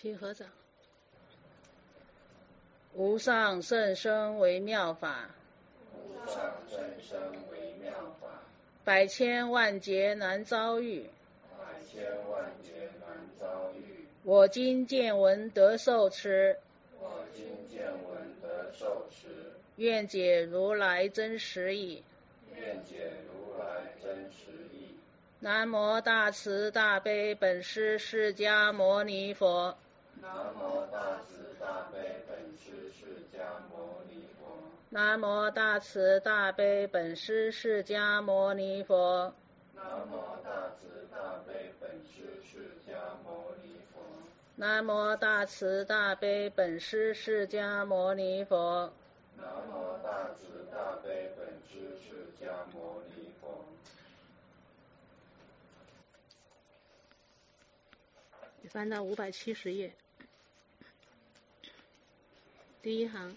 请合掌。无上甚深微妙法， 无上甚深微妙法， 百千万劫难遭遇， 百千万劫难遭遇。 我今见闻得受持， 我今见闻得受持， 愿解如来真实义。 愿解如来真实义。 南无大慈大悲本师释迦牟尼佛。 南无大慈大悲本师释迦牟尼佛。 南无大慈大悲本师释迦牟尼佛。 南无大慈大悲本师释迦牟尼佛。 南无大慈大悲本师释迦牟尼佛。 南无大慈大悲本师释迦牟尼佛。 翻到570页，第一行。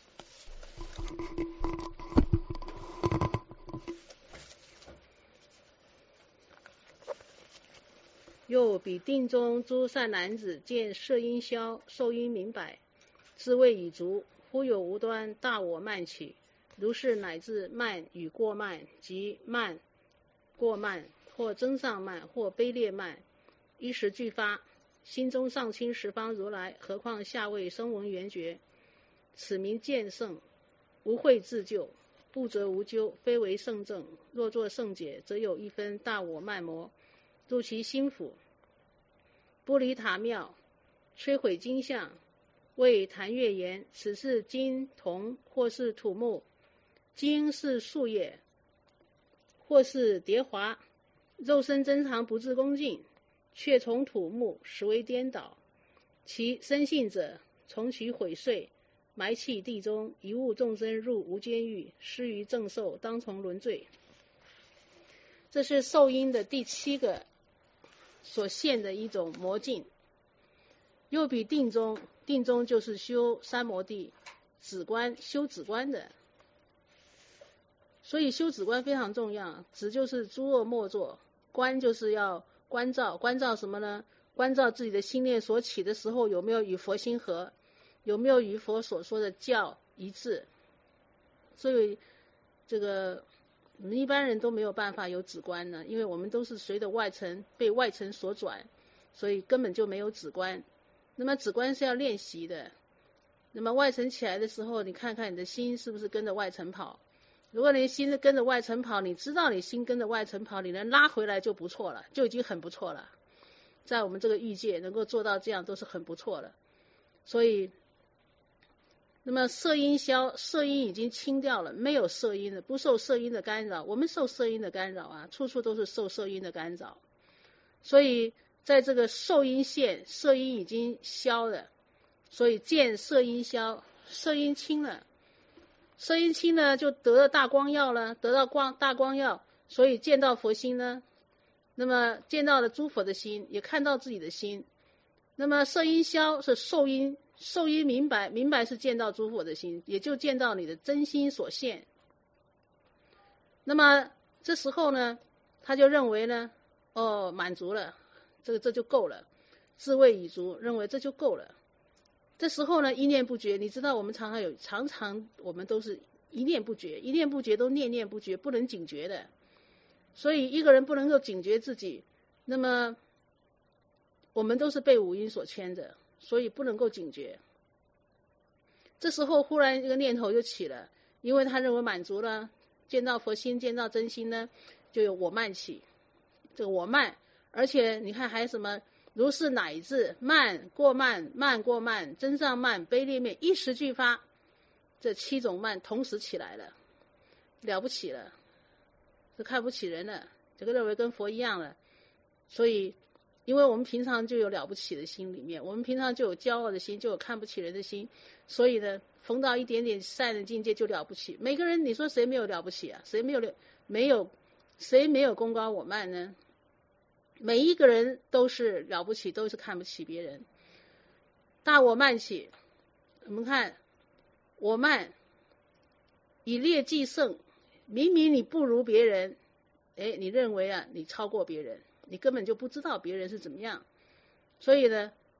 又彼定中诸善男子见色音消，受音明白，智慧已足，忽有无端大我慢起，如是乃至慢与过慢，即慢过慢，或增上慢，或卑劣慢，一时俱发，心中上清十方如来，何况下位声闻缘觉，此名见圣，无慧自救，不则无咎，非为圣正。若作圣解，则有一分大我慢魔入其心府，不离塔庙，摧毁金像，为谭月言：此是金铜，或是土木；金是树叶，或是蝶华。肉身珍藏不自恭敬，却从土木，实为颠倒。其生信者，从其毁碎，埋弃地中，一误众生入无间狱，失于正受，当从轮罪。这是受因的第7个所现的一种魔境。又比定中，定中就是修三摩地止观，修止观的。所以修止观非常重要，止就是诸恶莫作，观就是要关照，关照什么呢？关照自己的心念所起的时候有没有与佛心合，有没有与佛所说的教一致。所以这个我们一般人都没有办法有止观呢，因为我们都是随着外尘，被外尘所转，所以根本就没有止观。那么止观是要练习的，那么外尘起来的时候，你看看你的心是不是跟着外尘跑。如果你心是跟着外尘跑，你知道你心跟着外尘跑，你能拉回来就不错了，就已经很不错了。在我们这个欲界能够做到这样都是很不错的。所以那么色音消，色音已经清掉了，没有色音了，不受色音的干扰。我们受色音的干扰啊，处处都是受色音的干扰。所以在这个受音现，色音已经消了，所以见色音消，色音清了，色音清呢就得了大光耀了，得到大光耀，所以见到佛心呢，那么见到了诸佛的心，也看到自己的心。那么色音消是受音，受音明白，明白是见到诸佛的心，也就见到你的真心所现。那么这时候呢，他就认为呢，满足了，这就够了，智慧已足，认为这就够了。这时候呢，一念不绝，你知道我们常常我们都是一念不绝，一念不绝都念念不绝，不能警觉的。所以一个人不能够警觉自己，那么我们都是被五阴所牵着，所以不能够警觉。这时候忽然一个念头就起了，因为他认为满足了，见到佛心，见到真心呢，就有我慢起。这个我慢，而且你看还什么，如是乃至慢过慢，慢过慢，增上慢，卑劣面，一时俱发，这7种慢同时起来了，了不起了，是看不起人了，这个认为跟佛一样了。所以因为我们平常就有了不起的心里面，我们平常就有骄傲的心，就有看不起人的心，所以呢逢到一点点善的境界就了不起。每个人你说谁没有了不起啊？谁没有功高我慢呢？每一个人都是了不起，都是看不起别人。大我慢起，我们看我慢以劣绩胜，明明你不如别人，你认为啊你超过别人，你根本就不知道别人是怎么样。所以呢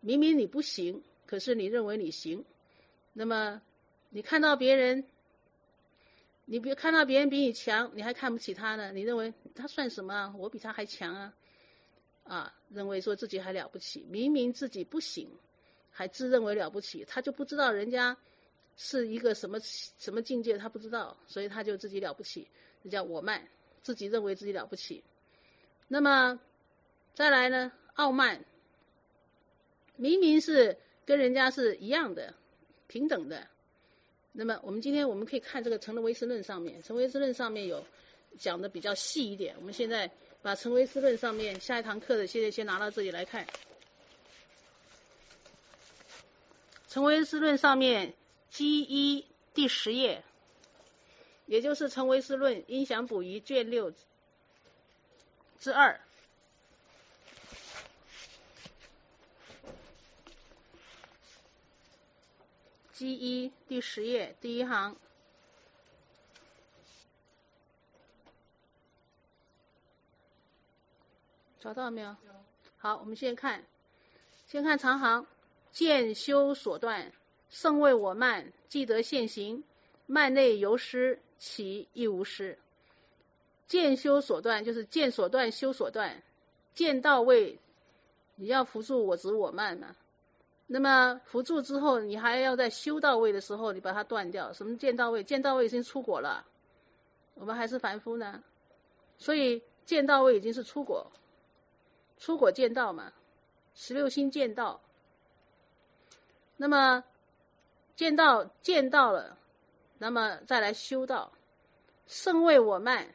明明你不行，可是你认为你行。那么你看到别人，你别看到别人比你强，你还看不起他呢，你认为他算什么啊？我比他还强啊！认为说自己还了不起，明明自己不行，还自认为了不起，他就不知道人家是一个什么境界，他不知道，所以他就自己了不起，这叫我慢，自己认为自己了不起。那么再来呢，傲慢，明明是跟人家是一样的，平等的。那么今天我们可以看这个成人唯识论上面，成唯识论上面有讲的比较细一点。我们现在把成唯识论上面下一堂课的现在先拿到这里来看。成唯识论上面G1第10页，也就是成唯识论应详补遗卷6之2。G1第10页第1行，找到没有？好，我们先看长行，见修所断，胜谓我慢，既得现行，慢内由失，其亦无失。见修所断就是见所断，修所断，见到位，你要扶住我执我慢嘛。那么扶住之后，你还要在修到位的时候，你把它断掉。什么见到位？见到位已经出果了，我们还是凡夫呢，所以见到位已经是出果，出果见道嘛，16心见道。那么见到了，那么再来修道，胜谓我慢。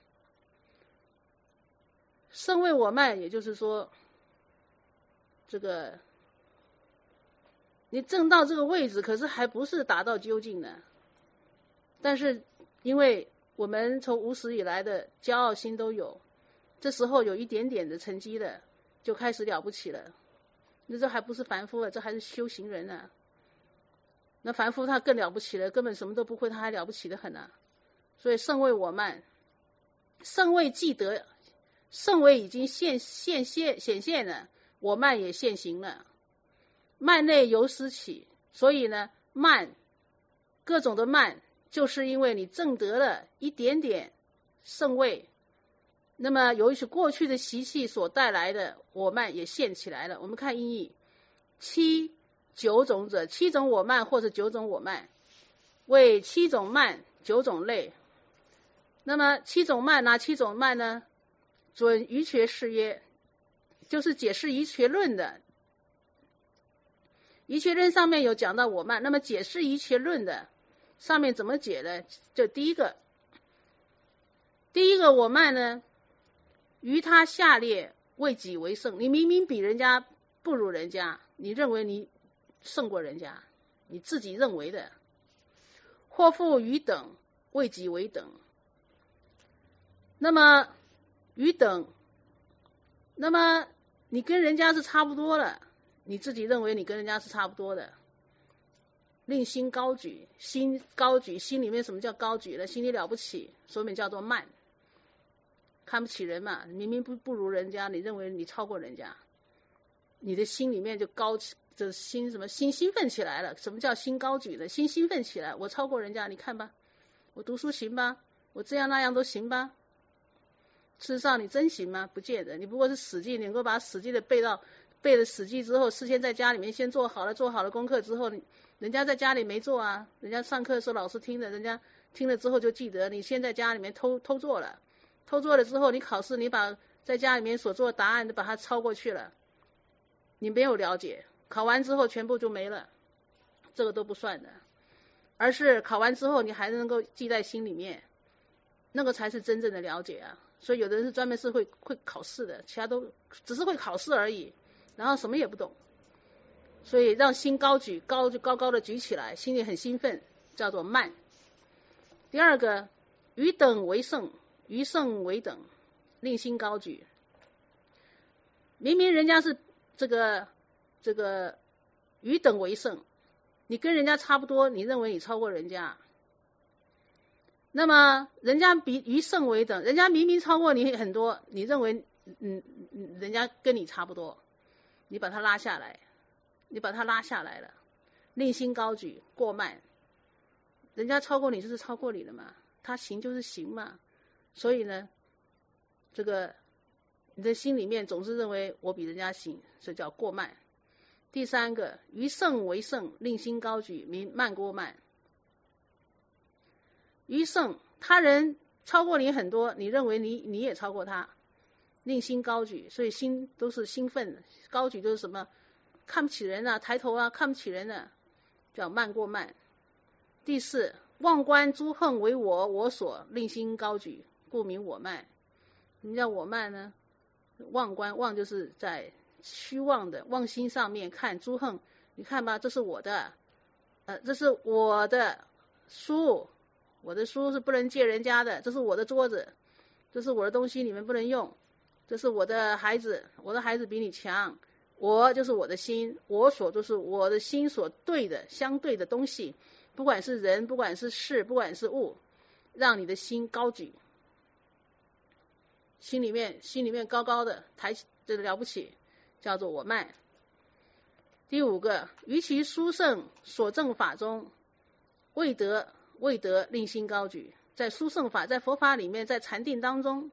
胜谓我慢，也就是说，这个你证到这个位置，可是还不是达到究竟呢。但是因为我们从无始以来的骄傲心都有，这时候有一点点的成绩了，就开始了不起了。那这还不是凡夫了，这还是修行人呢。那凡夫他更了不起了，根本什么都不会，他还了不起的很呢。所以胜谓我慢，胜谓既得，胜谓已经显现了，我慢也现行了。慢内由失起，所以呢，慢，各种的慢，就是因为你证得了一点点胜位，那么由于是过去的习气所带来的我慢也现起来了。我们看音译，7、9种者，7种我慢或者9种我慢，为7种慢9种类。那么7种慢哪7种慢呢？准瑜伽誓曰，就是解释瑜伽论的。瑜伽论上面有讲到我慢，那么解释瑜伽论的上面怎么解呢？就第一个我慢呢，于他下列，为己为胜。你明明比人家不如人家，你认为你胜过人家，你自己认为的。或复于等，为己为等。那么于等，那么你跟人家是差不多了，你自己认为你跟人家是差不多的，令心高举，心高举，心里面什么叫高举呢？心里了不起，所以叫做慢，看不起人嘛，明明不如人家，你认为你超过人家，你的心里面就高，这心什么心兴奋起来了？什么叫心高举呢？心兴奋起来，我超过人家，你看吧，我读书行吧，我这样那样都行吧。事实上你真行吗？不见得，你不过是死记，你能够把死记的背了死记之后，事先在家里面先做好了功课之后，人家在家里没做啊，人家上课的时候老师听的，人家听了之后就记得，你先在家里面偷做了之后，你考试你把在家里面所做的答案都把它抄过去了，你没有了解，考完之后全部就没了，这个都不算的，而是考完之后你还能够记在心里面，那个才是真正的了解啊。所以有的人是专门是会考试的，其他都只是会考试而已，然后什么也不懂。所以让心高举，就高高的举起来，心里很兴奋，叫做慢。第二个，于等为胜，于胜为等，令心高举。明明人家是这个于等为胜，你跟人家差不多，你认为你超过人家。那么人家比于胜为等，人家明明超过你很多，你认为人家跟你差不多，你把它拉下来， 你把它拉下来了，令心高举，过慢。人家超过你就是超过你了嘛，他行就是行嘛。所以呢，这个你的心里面总是认为我比人家行，这叫过慢。第三个，于圣为圣，令心高举，名慢过慢。于圣，他人超过你很多，你认为你也超过他，令心高举，所以心都是兴奋的。高举就是什么？看不起人啊，抬头啊，看不起人啊，叫慢过慢。第四，妄观诸横为我所，令心高举，故名我慢。什么叫我慢呢？妄观，妄就是在虚妄的妄心上面看诸横，你看吧，这是我的，这是我的书，我的书是不能借人家的，这是我的桌子，这是我的东西，你们不能用，这是我的孩子，我的孩子比你强，我就是我的心，我所就是我的心所对的相对的东西，不管是人，不管是事，不管是物，让你的心高举，心里面高高的抬起，这了不起，叫做我慢。第五个，于其殊胜所证法中，未得令心高举。在殊胜法，在佛法里面，在禅定当中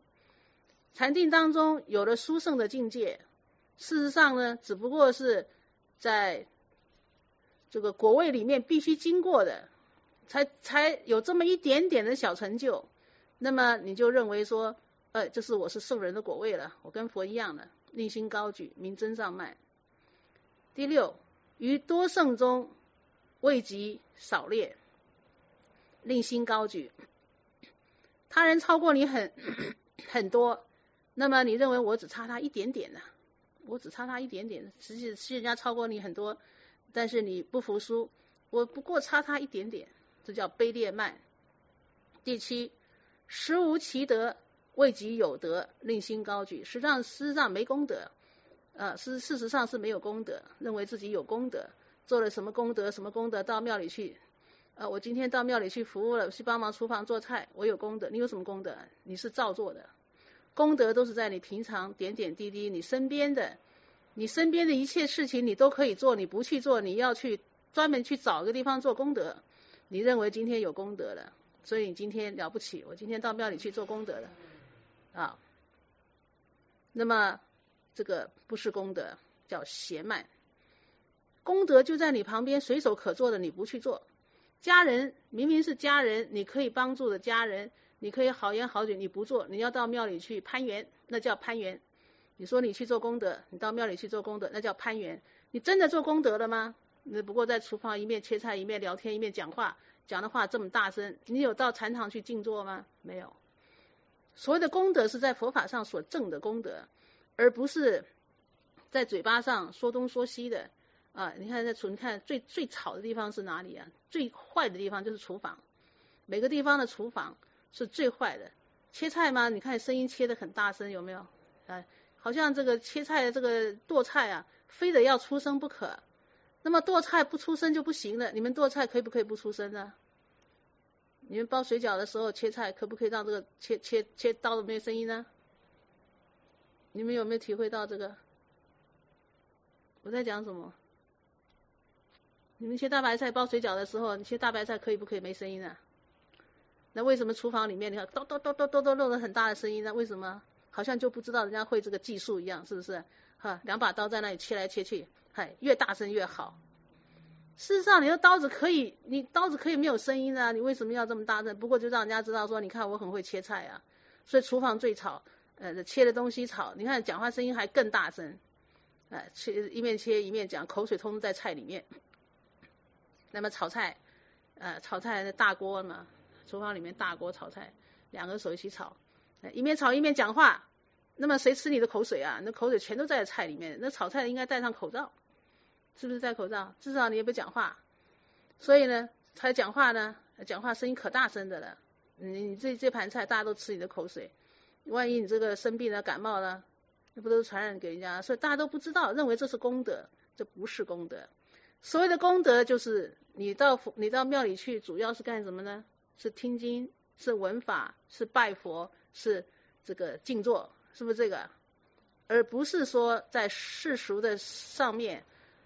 有了殊胜的境界，事实上呢，只不过是在这个果位里面必须经过的，才有这么一点点的小成就。那么你就认为说，我是圣人的果位了，我跟佛一样的，令心高举，名真上慢。第六，于多圣中未及少劣，令心高举。他人超过你很多，那么你认为我只差他一点点呢？我只差他一点点，实际是人家超过你很多，但是你不服输，我不过差他一点点，这叫卑劣慢。第七，实无其德，未及有德，令心高举。事实上没功德，事实上是没有功德，认为自己有功德，做了什么功德，到庙里去。我今天到庙里去服务了，去帮忙厨房做菜，我有功德。你有什么功德？你是造作的。功德都是在你平常点点滴滴，你身边的一切事情你都可以做，你不去做，你要去专门去找个地方做功德。你认为今天有功德了，所以你今天了不起，我今天到庙里去做功德了那么这个不是功德，叫邪慢。功德就在你旁边随手可做的，你不去做。家人明明是家人，你可以帮助的家人，你可以好言好语，你不做，你要到庙里去攀缘，那叫攀缘。你说你去做功德，你到庙里去做功德，那叫攀缘。你真的做功德了吗？你不过在厨房一面切菜，一面聊天，一面讲话，讲的话这么大声，你有到禅堂去静坐吗？没有。所谓的功德是在佛法上所证的功德，而不是在嘴巴上说东说西的。你看最吵的地方是哪里啊？最坏的地方就是厨房，每个地方的厨房是最坏的。切菜嘛，你看声音切得很大声，有没有？好像这个切菜的这个剁菜啊，非得要出声不可。那么剁菜不出声就不行了，你们剁菜可以不可以不出声呢？你们包水饺的时候切菜，可不可以让这个切刀的没有声音呢？你们有没有体会到这个？我在讲什么？你们切大白菜包水饺的时候，你切大白菜可以不可以没声音啊？那为什么厨房里面你看咚咚咚咚咚咚弄了很大的声音呢？为什么？好像就不知道人家会这个技术一样，是不是？两把刀在那里切来切去，越大声越好。事实上，你的刀子可以没有声音啊，你为什么要这么大声？不过就让人家知道说，你看我很会切菜啊。所以厨房最吵，切的东西吵，你看讲话声音还更大声，一面切一面讲，口水通通在菜里面。那么炒菜的大锅嘛，厨房里面大锅炒菜，两个手一起炒，一面炒一面讲话，那么谁吃你的口水啊？那口水全都在菜里面，那炒菜应该戴上口罩，是不是戴口罩？至少你也不讲话。所以呢，才讲话声音可大声的了。你这盘菜大家都吃你的口水，万一你这个生病了感冒了，那不都是传染给人家？所以大家都不知道，认为这是功德，这不是功德。所谓的功德就是你到庙里去，主要是干什么呢？是听经，是闻法，是拜佛，是这个静坐，是不是这个？而不是说在世俗的上面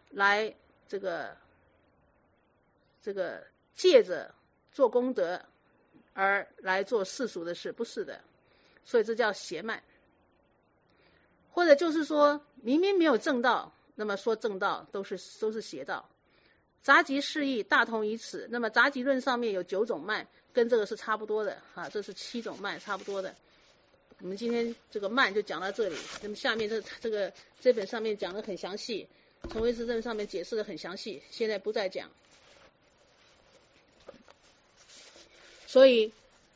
来这个借着做功德而来做世俗的事，不是的。所以这叫邪慢。或者就是说明明没有正道，那么说正道都是邪道。杂集释义大同于此。那么杂集论上面有9种慢，跟这个是差不多的啊，这是7种慢，差不多的。我们今天这个慢就讲到这里。那么下面这本上面讲得很详细，从唯识论上面解释得很详细，现在不再讲。所以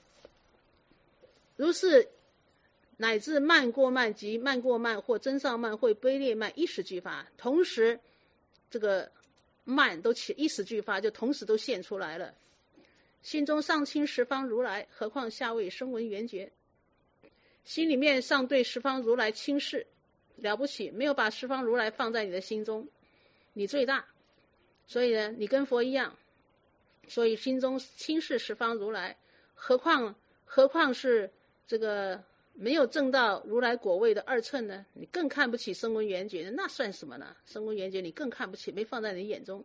如是乃至慢过慢及慢过慢或增上慢或卑劣慢，一时俱发，同时这个慢都起一时俱发，就同时都现出来了。心中上亲十方如来，何况下位声闻缘觉。心里面上对十方如来轻视，了不起，没有把十方如来放在你的心中，你最大。所以呢，你跟佛一样，所以心中轻视十方如来，何况是这个没有证到如来果位的2乘呢？你更看不起声闻缘觉，那算什么呢？声闻缘觉你更看不起，没放在你眼中。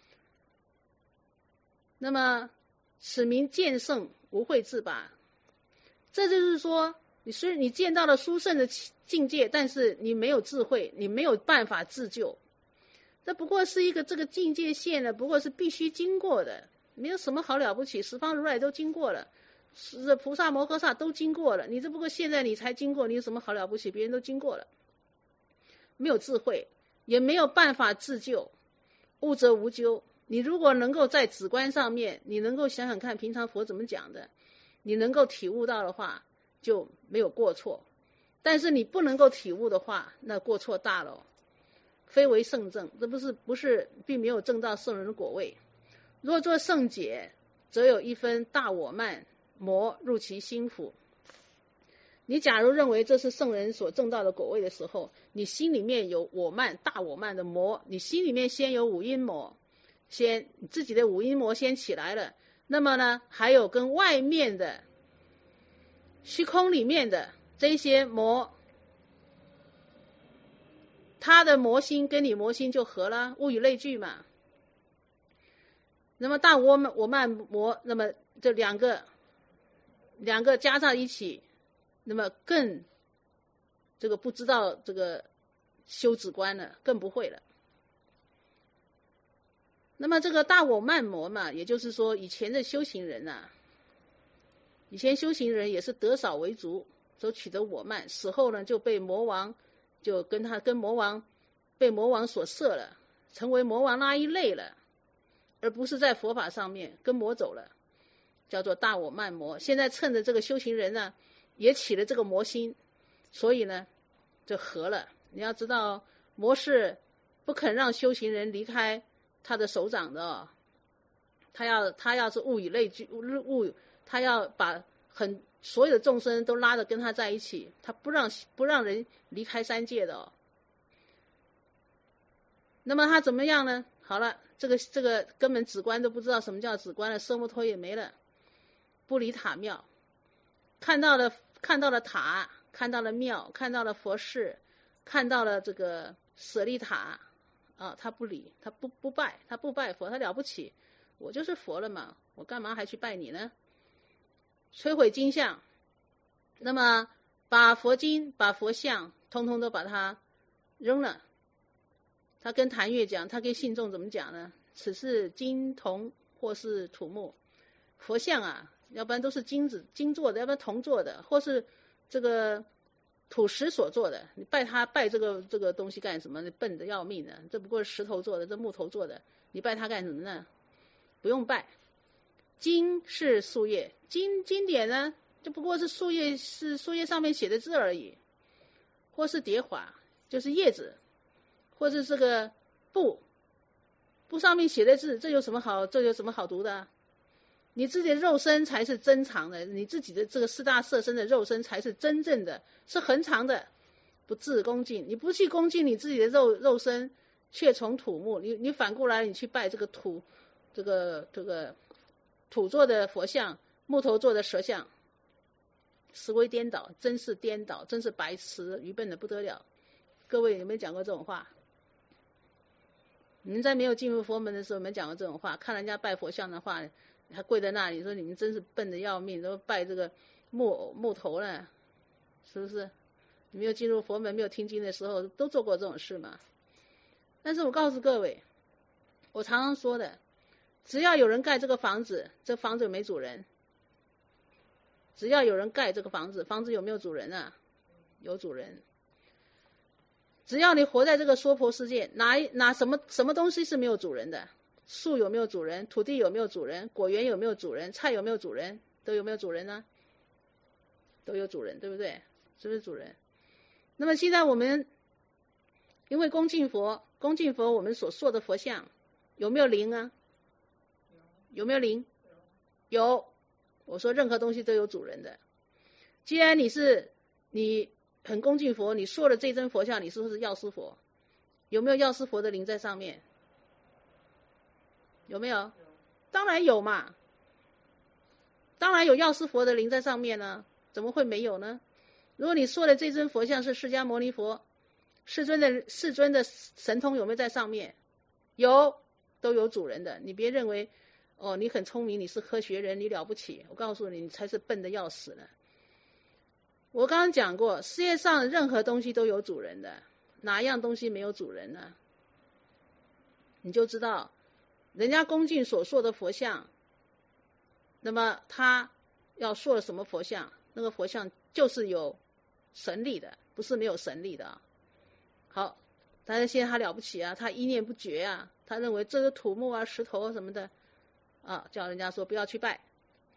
那么此名见圣无慧自拔。这就是说，虽然你见到了殊胜的境界，但是你没有智慧，你没有办法自救。这不过是一个这个境界线呢，不过是必须经过的，没有什么好了不起。十方如来都经过了，菩萨摩诃萨都经过了，你这不过现在你才经过，你有什么好了不起？别人都经过了。没有智慧，也没有办法自救，悟则无咎。你如果能够在止观上面，你能够想想看平常佛怎么讲的，你能够体悟到的话，就没有过错。但是你不能够体悟的话，那过错大了，非为圣正。这不是并没有证到圣人的果位。若做圣解，则有一分大我慢魔入其心腹。你假如认为这是圣人所证到的果位的时候，你心里面有我慢大我慢的魔，你心里面先有五阴魔，自己的五阴魔先起来了，那么呢，还有跟外面的虚空里面的这些魔，他的魔心跟你魔心就合了，物以类聚嘛。那么大我慢魔，那么这两个加在一起，那么更这个不知道这个修止观了，更不会了。那么这个大我慢魔嘛，也就是说以前的修行人啊，以前修行人也是得少为足，所取得我慢，死后呢就被魔王被魔王所摄了，成为魔王那一类了，而不是在佛法上面跟魔走了，叫做大我慢魔。现在趁着这个修行人呢也起了这个魔心，所以呢就合了。你要知道魔是不肯让修行人离开他的手掌的哦，他要是物以类聚，他要把所有的众生都拉着跟他在一起，他不让人离开三界的哦。那么他怎么样呢？好了，这个根本止观都不知道什么叫止观了，色摩托也没了，不离塔庙，看到了塔，看到了庙，看到了佛事，看到了这个舍利塔啊，他不理，他不拜，他不拜佛，他了不起，我就是佛了嘛，我干嘛还去拜你呢？摧毁经像，那么把佛经把佛像通通都把它扔了。他跟谭月讲，他跟信众怎么讲呢？此是金铜或是土木，佛像啊，要不然都是金做的，要不然铜做的，或是这个土石所做的。你拜这个东西干什么？你笨得要命的，这不过是石头做的，这木头做的，你拜它干什么呢？不用拜。经是树叶，经典呢，就不过是树叶上面写的字而已，或是蝶花，就是叶子，或是这个布上面写的字，这有什么好读的啊？你自己的肉身才是真常的，你自己的这个四大色身的肉身才是真正的，是恒常的，不自恭敬。你不去恭敬你自己的肉身，却从土木，你反过来你去拜这个土，这个土做的佛像，木头做的蛇像，思维颠倒，真是颠倒，真是白痴，愚笨的不得了。各位有没有讲过这种话？ 你们在没有进入佛门的时候，你们讲过这种话，看人家拜佛像的话，还跪在那里说你们真是笨得要命，都拜这个木头了，是不是？你没有进入佛门，没有听经的时候，都做过这种事嘛。但是我告诉各位，我常常说的，只要有人盖这个房子，这房子有没主人？只要有人盖这个房子，房子有没有主人啊？有主人。只要你活在这个娑婆世界，什么东西是没有主人的？树有没有主人？土地有没有主人？果园有没有主人？菜有没有主人？都有没有主人呢？都有主人，对不对？是不是主人？那么现在我们因为恭敬佛，我们所塑的佛像有没有灵啊？有没有灵？有。我说任何东西都有主人的。既然你很恭敬佛，你塑了这尊佛像，你是不是药师佛？有没有药师佛的灵在上面？有没有？当然有嘛，当然有药师佛的灵在上面呢，怎么会没有呢？如果你塑的这尊佛像是释迦牟尼佛，世尊的神通有没有在上面？有，都有主人的。你别认为你很聪明，你是科学人，你了不起，我告诉你，你才是笨的要死呢。我刚刚讲过，世界上任何东西都有主人的，哪一样东西没有主人呢？你就知道人家恭敬所塑的佛像，那么他要塑了什么佛像，那个佛像就是有神力的，不是没有神力的。好，但是现在他了不起啊，他一念不绝啊，他认为这个土木啊石头啊什么的叫人家说不要去拜。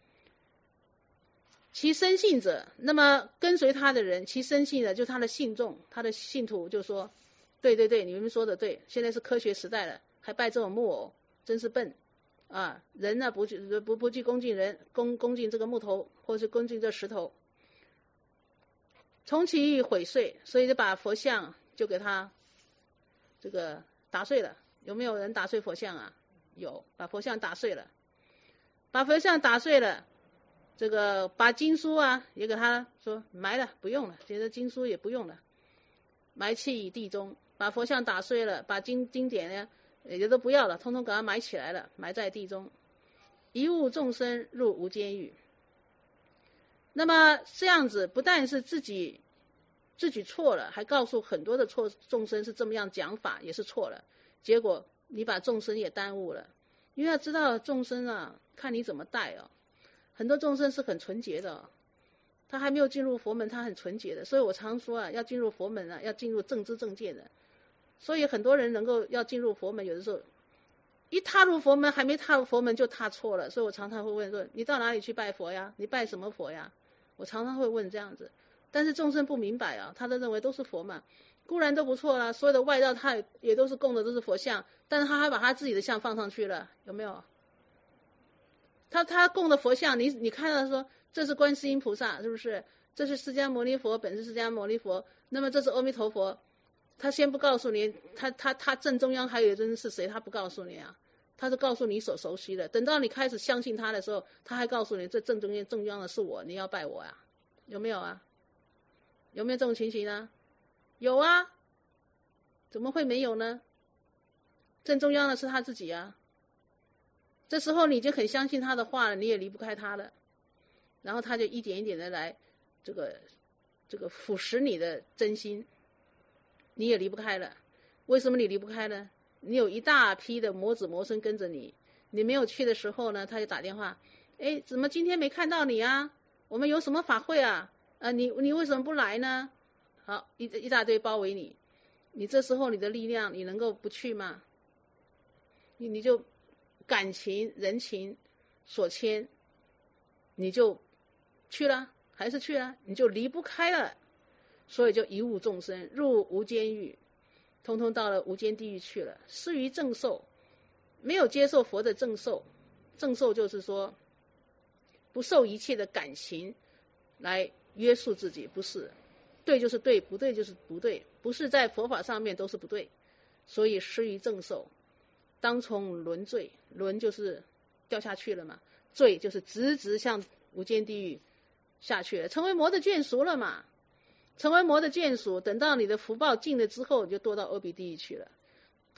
其生信者，那么跟随他的人，其生信的就是他的信众，他的信徒就说对，你们说的对，现在是科学时代了，还拜这种木偶，真是笨啊！人呢不去恭敬人，恭敬这个木头，或是恭敬这石头，从其毁碎，所以就把佛像就给他这个打碎了。有没有人打碎佛像啊？有，把佛像打碎了，这个把经书啊也给他说埋了，不用了，觉得经书也不用了，埋弃于地中，把佛像打碎了，把经典呢也都不要了，通通给他埋起来了，埋在地中，一误众生入无间狱。那么这样子不但是自己错了，还告诉很多的众生是这么样讲法，也是错了，结果你把众生也耽误了。因为要知道众生啊，看你怎么带很多众生是很纯洁的他还没有进入佛门，他很纯洁的。所以我常说要进入佛门要进入正知正见的。所以很多人能够要进入佛门，有的时候一踏入佛门，还没踏入佛门就踏错了。所以我常常会问说，你到哪里去拜佛呀？你拜什么佛呀？我常常会问这样子。但是众生不明白他都认为都是佛嘛，固然都不错啦，所有的外道他也都是供的都是佛像，但是他还把他自己的像放上去了，有没有？他供的佛像，你看到说这是观世音菩萨，是不是？这是释迦牟尼佛，本是释迦牟尼佛。那么这是阿弥陀佛，他先不告诉你，他正中央还有一尊是谁，他不告诉你啊，他是告诉你所熟悉的。等到你开始相信他的时候，他还告诉你这正中央的是我，你要拜我啊，有没有啊？有没有这种情形呢？有啊，怎么会没有呢？正中央的是他自己啊。这时候你已经很相信他的话了，你也离不开他了，然后他就一点一点的来这个腐蚀你的真心，你也离不开了。为什么你离不开呢？你有一大批的魔子魔孙跟着你，你没有去的时候呢，他就打电话，怎么今天没看到你啊？我们有什么法会啊？你为什么不来呢？好，一大堆包围你，你这时候你的力量，你能够不去吗？你就感情人情所牵，你就去了，还是去了，你就离不开了，所以就一误众生入无间狱，通通到了无间地狱去了。失于正受，没有接受佛的正受，正受就是说不受一切的感情来约束自己，不是对就是对，不对就是不对，不是在佛法上面都是不对，所以失于正受，当从轮罪，轮就是掉下去了嘛，罪就是直向无间地狱下去了，成为魔的眷属了嘛，成为魔的眷属，等到你的福报尽了之后，你就堕到阿鼻地狱去了。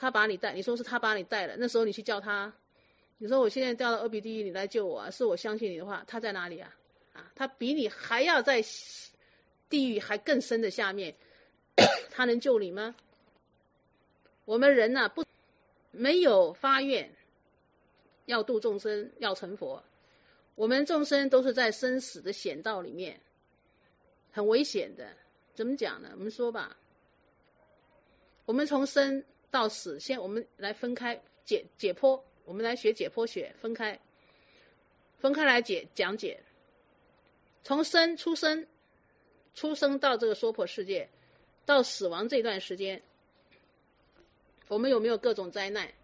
他把你带，你说是他把你带了，那时候你去叫他，你说我现在掉到恶彼地狱，你来救我啊，是我相信你的话，他在哪里啊？他比你还要在地狱还更深的下面，他能救你吗？我们人啊，没有发愿要度众生，要成佛，我们众生都是在生死的险道里面，很危险的。怎么讲呢？我们说吧，我们从生到死，我们来分开解剖，我们来学解剖学，分开来讲解。从出生到这个娑婆世界，到死亡这段时间，我们有没有各种灾难？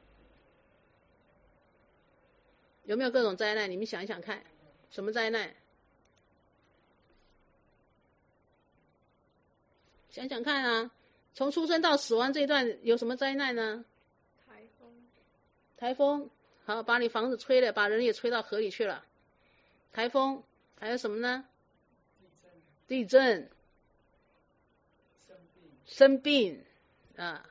有没有各种灾难？你们想一想看，什么灾难？想想看啊，从出生到死亡这一段有什么灾难呢？台风，好，把你房子吹了，把人也吹到河里去了。台风，还有什么呢？地震，生病啊，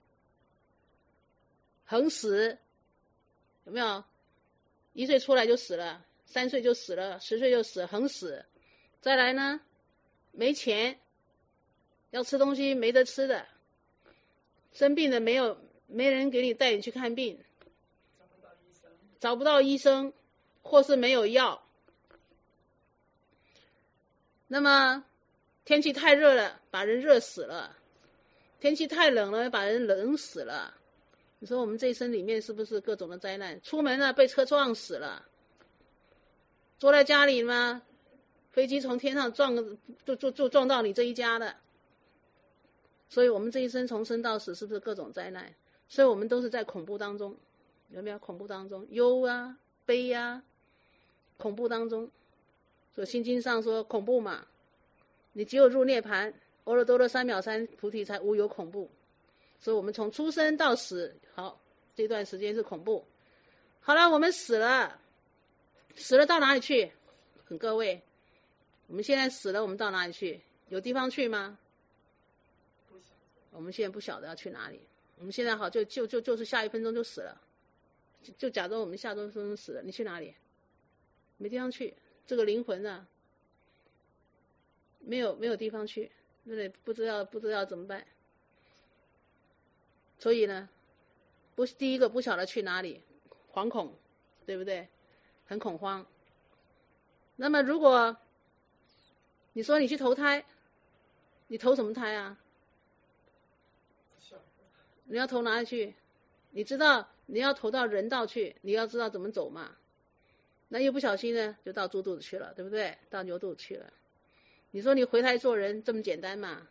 横死，有没有？1岁出来就死了，3岁就死了，10岁就死了，横死。再来呢，没钱，要吃东西没得吃的，生病了没人给你带你去看病，找不到医生，或是没有药。那么天气太热了，把人热死了；天气太冷了，把人冷死了。你说我们这一生里面是不是各种的灾难？出门了被车撞死了，坐在家里嘛，飞机从天上就撞到你这一家了。所以我们这一生从生到死是不是各种灾难？所以我们都是在恐怖当中，有没有？恐怖当中，忧啊悲啊，恐怖当中。所以心经上说恐怖嘛，你只有入涅盘，阿耨多罗三藐三菩提才无有恐怖。所以我们从出生到死，好，这段时间是恐怖。好了，我们死了到哪里去？各位，我们现在死了，我们到哪里去？有地方去吗？我们现在不晓得要去哪里。我们现在好就是下1分钟就死了，就假装我们下1分钟死了，你去哪里？没地方去。这个灵魂啊，没有地方去，那里不知道怎么办。所以呢，第一个不晓得去哪里，惶恐，对不对？很恐慌。那么如果你说你去投胎，你投什么胎啊？你要投哪里去？你知道你要投到人道去，你要知道怎么走嘛。那一不小心呢，就到猪肚子去了，对不对？到牛肚子去了。你说你回胎做人这么简单吗？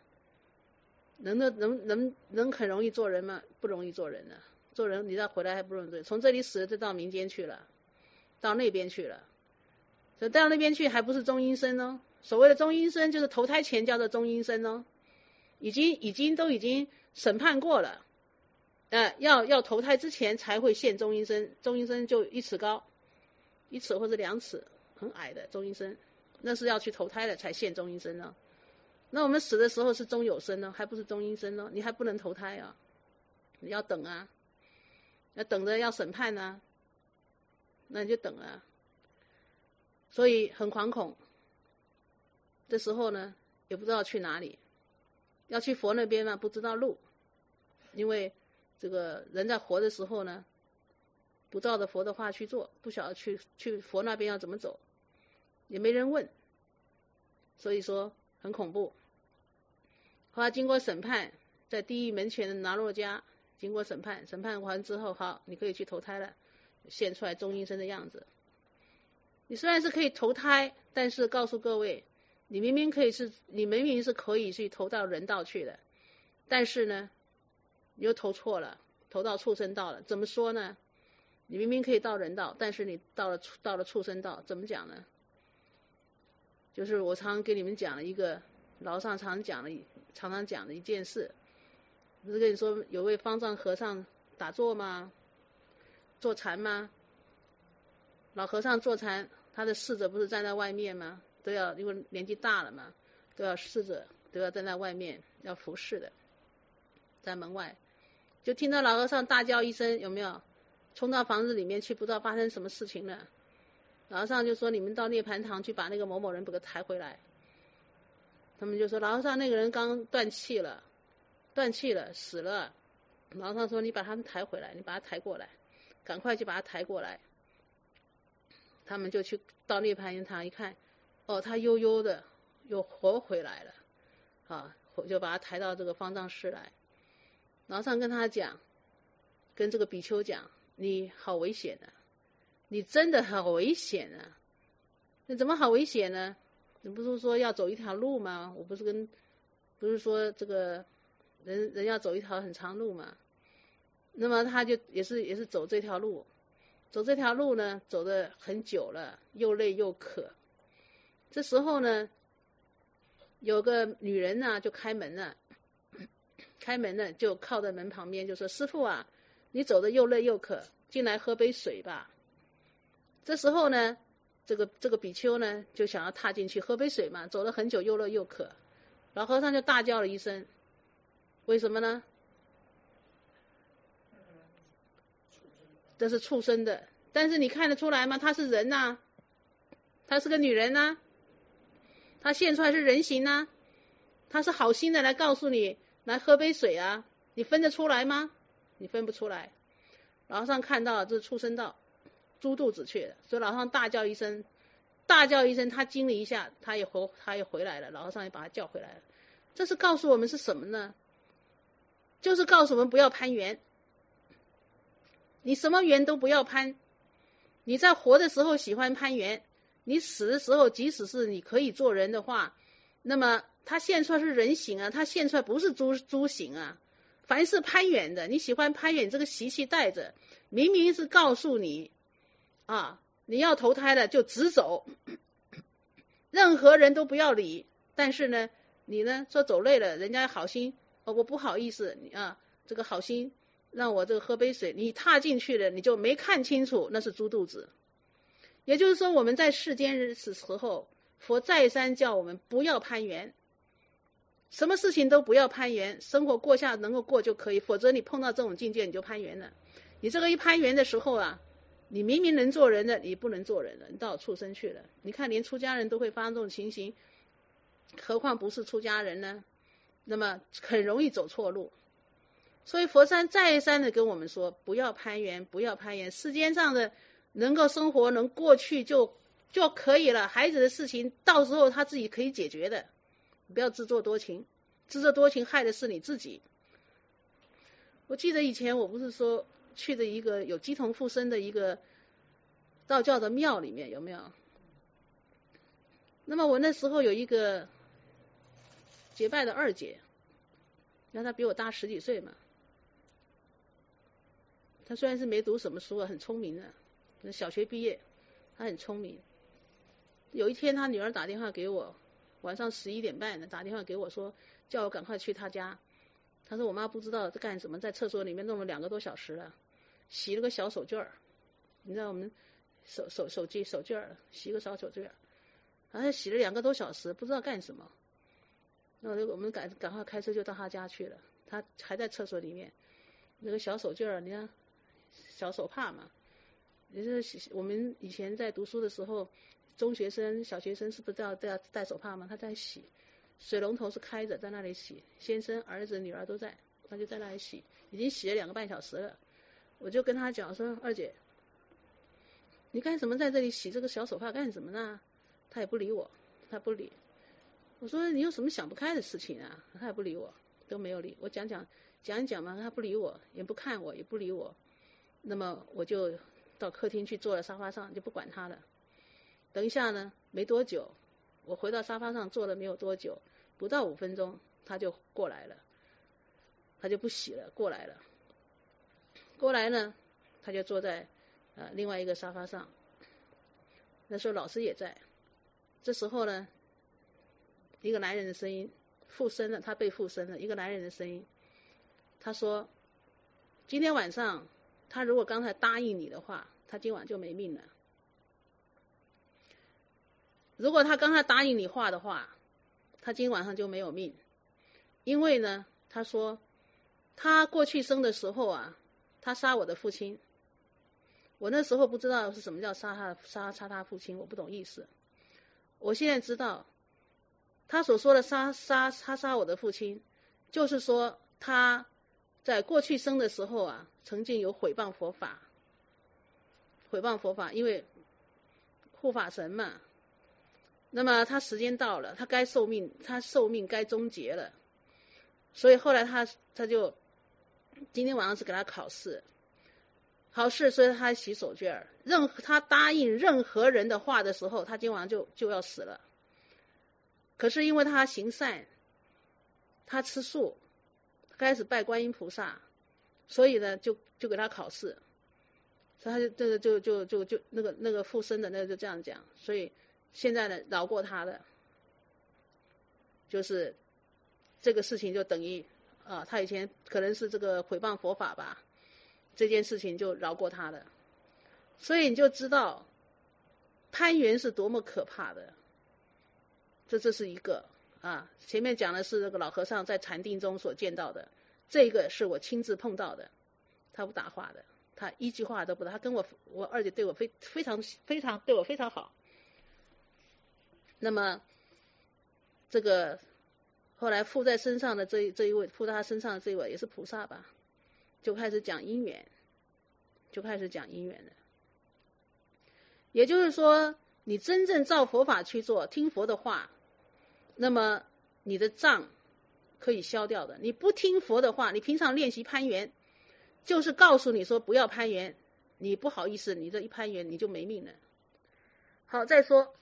能很容易做人吗？不容易做人的。做人你再回来还不容易，从这里死了就到民间去了，到那边去了。所以到那边去还不是中阴身哦。所谓的中阴身就是投胎前叫做中阴身哦，已经审判过了。要投胎之前才会现中阴身，中阴身就1尺高，1尺或者2尺，很矮的中阴身，那是要去投胎了才现中阴身呢。那我们死的时候是中有身呢，还不是中阴身呢，你还不能投胎啊，你要等啊，要等着要审判啊，那你就等啊。所以很惶恐，这时候呢也不知道去哪里，要去佛那边嘛，不知道路，因为这个人在活的时候呢，不照着佛的话去做，不晓得去佛那边要怎么走，也没人问，所以说很恐怖。后来经过审判，在地狱门前的拿洛迦，经过审判完之后，好，你可以去投胎了，现出来中阴身的样子。你虽然是可以投胎，但是告诉各位，你明明是可以去投到人道去的，但是呢你又投错了，投到畜生道了。怎么说呢？你明明可以到人道，但是你到了畜生道，怎么讲呢？就是我常常给你们讲了一个老上常讲的一件事，不是跟你说有位方丈和尚打坐吗？坐禅吗？老和尚坐禅，他的侍者不是站在外面吗？都要因为年纪大了嘛，侍者都要站在外面要服侍的，在门外。 就听到老和尚大叫一声，有没有？冲到房子里面去，不知道发生什么事情了。老和尚就说：“你们到涅盘堂去把那个某某人给抬回来。”他们就说：“老和尚，那个人刚断气了，死了。”老和尚说：“你把他们抬回来，你把他抬过来，赶快去把他抬过来。”他们就去到涅盘堂一看，哦，他悠悠的又活回来了，啊，就把他抬到这个方丈室来。老和尚跟他讲，跟这个比丘讲：“你好危险啊，你真的很危险啊！那怎么好危险呢？你不是说要走一条路吗？我不是说这个人要走一条很长路嘛？那么他就也是走这条路。”走这条路呢，走得很久了，又累又渴。这时候呢，有个女人呢就开门了，就靠在门旁边，就说：“师父啊，你走得又累又渴，进来喝杯水吧。”这时候呢，这个比丘呢就想要踏进去喝杯水嘛，走了很久又累又渴，老和尚就大叫了一声，为什么呢？这是畜生的，但是你看得出来吗？她是人呐，她是个女人呐，她现出来是人形呐，她是好心的来告诉你来喝杯水啊，你分得出来吗？你分不出来。老和尚看到这是畜生道，猪肚子去了，所以老和尚大叫一声，他惊了一下，他也回来了，老和尚也把他叫回来了。这是告诉我们是什么呢？就是告诉我们不要攀缘。你什么缘都不要攀，你在活的时候喜欢攀缘，你死的时候即使是你可以做人的话，那么他现出来是人形啊，他现出来不是猪形啊。凡是攀缘的，你喜欢攀缘这个习气带着，明明是告诉你啊，你要投胎了就直走，任何人都不要理。但是呢，你呢说走累了，人家好心，我不好意思啊，这个好心让我这个喝杯水，你踏进去了，你就没看清楚，那是猪肚子。也就是说，我们在世间时候，佛再三叫我们不要攀缘，什么事情都不要攀缘，生活过下能够过就可以，否则你碰到这种境界你就攀缘了。你这个一攀缘的时候啊，你明明能做人的，你不能做人了，你到畜生去了。你看连出家人都会发生这种情形，何况不是出家人呢？那么很容易走错路。所以佛山再三的跟我们说，不要攀缘，不要攀缘。世间上的能够生活能过去就可以了，孩子的事情到时候他自己可以解决的，不要自作多情，自作多情害的是你自己。我记得以前我不是说去的一个有鸡同附身的一个道教的庙里面，有没有？那么我那时候有一个结拜的二姐，那她比我大10几岁嘛。他虽然是没读什么书啊，很聪明的，小学毕业，他很聪明。有一天他女儿打电话给我，晚上11点半呢，打电话给我说，叫我赶快去他家。他说我妈不知道在干什么，在厕所里面弄了2个多小时了，洗了个小手绢儿，你知道我们手绢儿，洗个小手绢儿，好像洗了2个多小时，不知道干什么。那我们赶快开车就到他家去了，他还在厕所里面，那个小手绢儿，你看。小手帕嘛，也就是我们以前在读书的时候，中学生、小学生是不是都要带手帕吗？他在洗，水龙头是开着，在那里洗，先生、儿子、女儿都在，他就在那里洗，已经洗了2个半小时了。我就跟他讲说，二姐，你干什么在这里洗这个小手帕干什么呢？他也不理我，他不理。我说你有什么想不开的事情啊？他也不理我，都没有理我，讲一讲嘛，他不理我，也不看我，也不理我。那么我就到客厅去坐在沙发上，就不管他了。等一下呢，没多久，我回到沙发上坐了没有多久，不到5分钟，他就过来了，他就不洗了，过来了。过来呢，他就坐在另外一个沙发上。那时候老师也在。这时候呢，一个男人的声音附身了，他被附身了，一个男人的声音，他说：“今天晚上。”他如果刚才答应你的话，他今晚就没命了。如果他刚才答应你话的话，他今晚上就没有命。因为呢，他说他过去生的时候啊，他杀我的父亲。我那时候不知道是什么叫杀他父亲，我不懂意思。我现在知道，他所说的杀我的父亲，就是说他在过去生的时候啊，曾经有毁谤佛法，因为护法神嘛。那么他时间到了，他该受命，他寿命该终结了，所以后来他就今天晚上是给他考试，所以他洗手绢他答应任何人的话的时候，他今晚上就要死了。可是因为他行善，他吃素，开始拜观音菩萨，所以呢就给他考试，所以他就那个附身的那个就这样讲，所以现在呢饶过他的，就是这个事情就等于他以前可能是这个毁谤佛法吧，这件事情就饶过他的。所以你就知道攀缘是多么可怕的。这是一个前面讲的是这个老和尚在禅定中所见到的，这个是我亲自碰到的，他不打话的，他一句话都不打，他跟我二姐对我非常对我非常好。那么这个后来附在身上的这一位，附在他身上的这一位也是菩萨吧，就开始讲因缘了。也就是说，你真正照佛法去做，听佛的话，那么你的障可以消掉的。你不听佛的话，你平常练习攀缘，就是告诉你说不要攀缘，你不好意思，你这一攀缘你就没命了。好，再说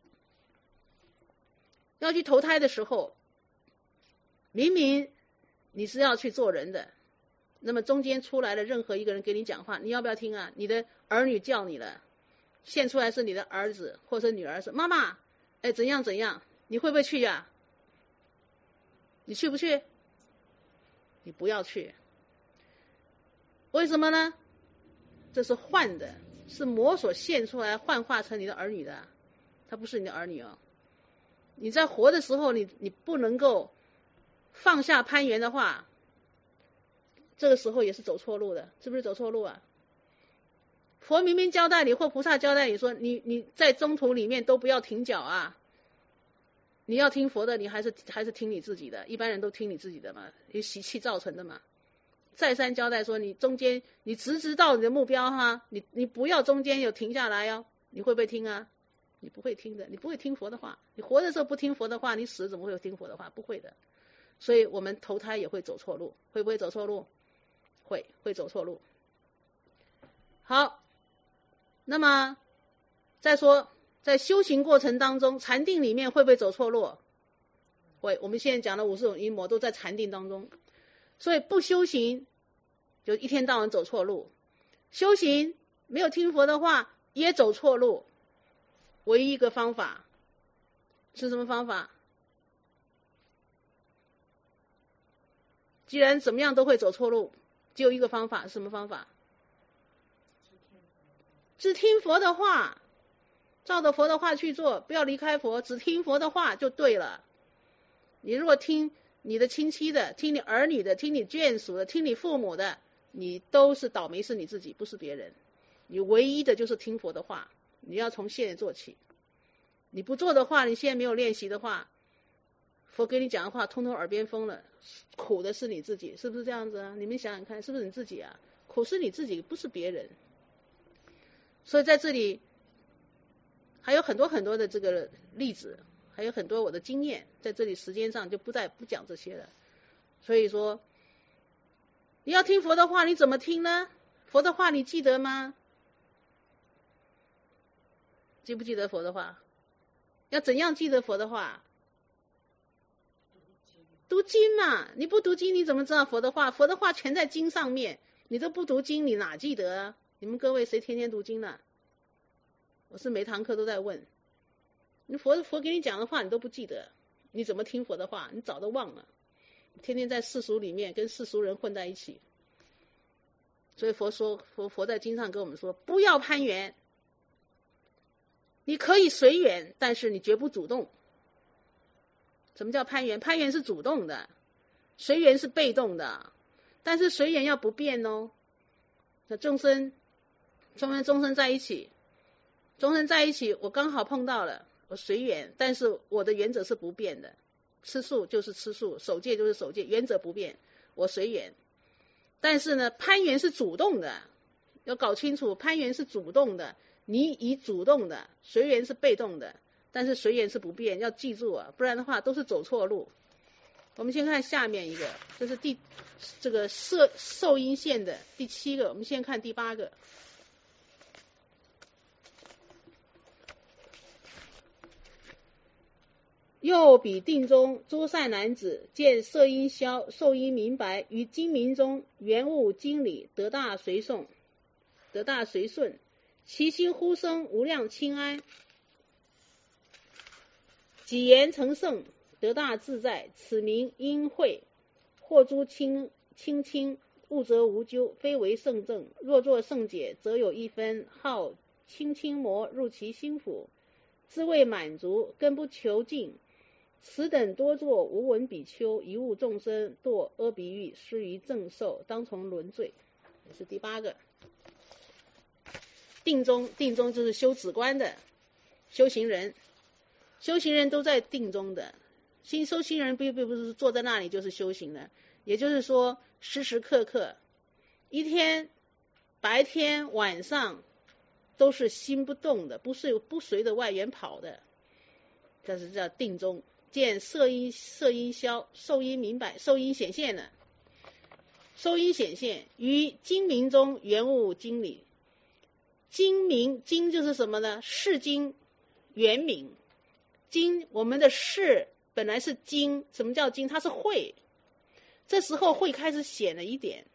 要去投胎的时候，明明你是要去做人的，那么中间出来了任何一个人给你讲话，你要不要听啊？你的儿女叫你了，现出来是你的儿子或者女儿，说妈妈怎样怎样，你会不会去呀？你去不去？你不要去。为什么呢？这是幻的，是魔所现出来幻化成你的儿女的，他不是你的儿女哦。你在活的时候，你不能够放下攀缘的话，这个时候也是走错路的，是不是走错路啊？佛明明交代你，或菩萨交代你说，你在中途里面都不要停脚啊。你要听佛的，你还是听你自己的，一般人都听你自己的嘛，有习气造成的嘛。再三交代说，你中间你直到你的目标哈，你不要中间有停下来哦，你会不会听啊？你不会听的，你不会听佛的话，你活的时候不听佛的话，你死怎么会有听佛的话？不会的。所以我们投胎也会走错路，会不会走错路？会走错路。好，那么再说在修行过程当中，禅定里面会不会走错路？会。我们现在讲的50种阴魔都在禅定当中，所以不修行就一天到晚走错路，修行没有听佛的话也走错路。唯一一个方法是什么方法？既然怎么样都会走错路，只有一个方法，是什么方法？只听佛的话，照着佛的话去做，不要离开佛，只听佛的话就对了。你如果听你的亲戚的，听你儿女的，听你眷属的，听你父母的，你都是倒霉，是你自己，不是别人。你唯一的就是听佛的话，你要从现在做起。你不做的话，你现在没有练习的话，佛给你讲的话通通耳边风了，苦的是你自己，是不是这样子啊？你们想想看，是不是你自己啊？苦是你自己，不是别人。所以在这里还有很多很多的这个例子，还有很多我的经验，在这里时间上就不讲这些了。所以说你要听佛的话，你怎么听呢？佛的话你记得吗？记不记得佛的话？要怎样记得佛的话？读经嘛，你不读经你怎么知道佛的话？佛的话全在经上面，你都不读经你哪记得啊？你们各位谁天天读经呢？我是每堂课都在问，你佛给你讲的话你都不记得，你怎么听佛的话？你早都忘了，天天在世俗里面跟世俗人混在一起。所以佛在经上跟我们说，不要攀缘，你可以随缘，但是你绝不主动。什么叫攀缘？攀缘是主动的，随缘是被动的。 但是随缘要不变哦。那众生在一起，我刚好碰到了，我随缘，但是我的原则是不变的，吃素就是吃素，守戒就是守戒，原则不变，我随缘。但是呢，攀缘是主动的，要搞清楚，攀缘是主动的，你以主动的，随缘是被动的，但是随缘是不变，要记住啊，不然的话都是走错路。我们先看下面一个，这是这个受因线的第7个，我们先看第8个。又彼定中诸善男子，见色因消，受因明白，于精明中圆悟经理，得大随顺，其心忽生无量轻安，己言成圣，得大自在，此名因慧。或诸清悟则无咎，非为圣正。若作圣解，则有一分好清魔入其心腑，自谓满足，根不求尽。此等多作无闻比丘，一误众生，堕阿鼻狱，失于正受，当从轮罪。这是第8个。定中就是修止观的修行人，都在定中的。修行人并不是坐在那里就是修行的，也就是说时时刻刻，一天白天晚上都是心不动的，不随着外缘跑的，这是叫定中。见色因消，受因明白，受因显现了，于精明中圆悟经理。精就是什么呢？世经圆明。精，我们的世本来是精，什么叫精？它是慧，这时候慧开始显了一点。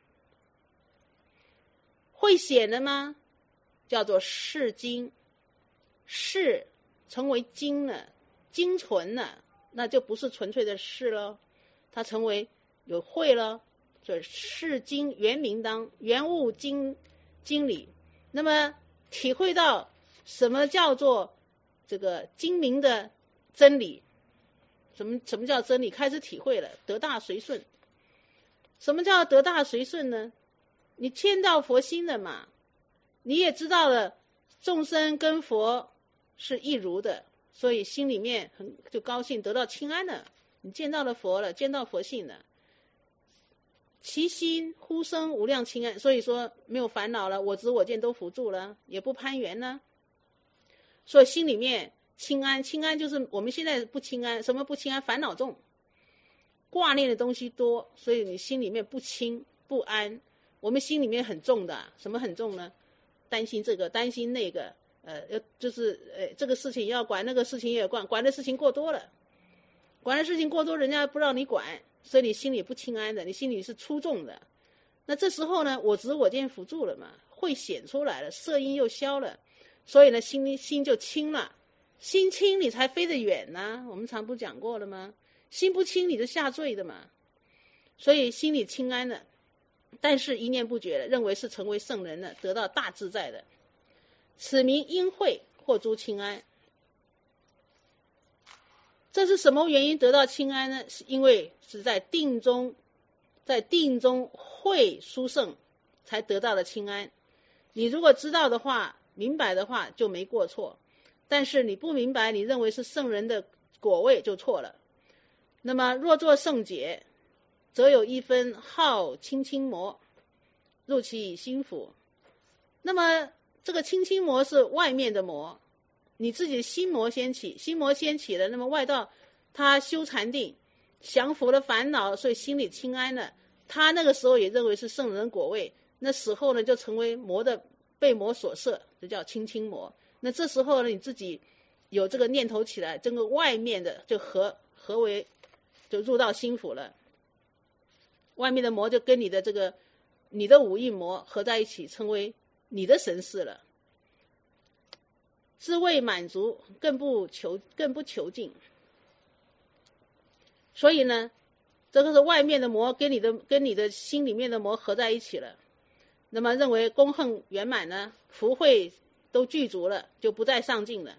慧显了吗？叫做世精，世成为精了，精纯了，那就不是纯粹的世了，它成为有慧了，所以世精圆明当，圆悟经理。那么体会到什么叫做这个精明的真理，什么叫真理？开始体会了，得大随顺。什么叫得大随顺呢？你迁到佛心了嘛，你也知道了众生跟佛是一如的，所以心里面就高兴，得到清安了。你见到了佛了，见到佛性了，其心忽生无量清安，所以说没有烦恼了，我执我见都扶住了，也不攀缘了，所以心里面清安。清安就是我们现在不清安，什么不清安？烦恼重，挂念的东西多，所以你心里面不清不安。我们心里面很重的，什么很重呢？担心这个担心那个，这个事情要管，那个事情也要管的事情过多了，人家不让你管，所以你心里不清安的，你心里是粗重的。那这时候呢，我执我见辅助了嘛，会显出来了，色因又消了，所以呢心就清了。心清你才飞得远呢，我们常不讲过了吗？心不清你就下坠的嘛。所以心里清安了，但是一念不绝了，认为是成为圣人了，得到大自在的，此名因慧获诸清安。这是什么原因得到清安呢？是因为是在定中慧殊胜才得到的清安。你如果知道的话，明白的话就没过错，但是你不明白，你认为是圣人的果位就错了。那么若作圣解，则有一分好清魔入其心腑。那么这个清魔是外面的魔，你自己的心魔先起了，那么外道他修禅定，降服了烦恼，所以心里清安了，他那个时候也认为是圣人果位，那死后呢就成为被魔所摄，就叫清魔。那这时候呢你自己有这个念头起来，这个外面的就合为就入到心腑了，外面的魔就跟你的五蕴魔合在一起，成为你的神识了，自谓满足，更不求尽。所以呢，这个是外面的魔跟你的心里面的魔合在一起了，那么认为功恨圆满呢，福慧都具足了，就不再上进了。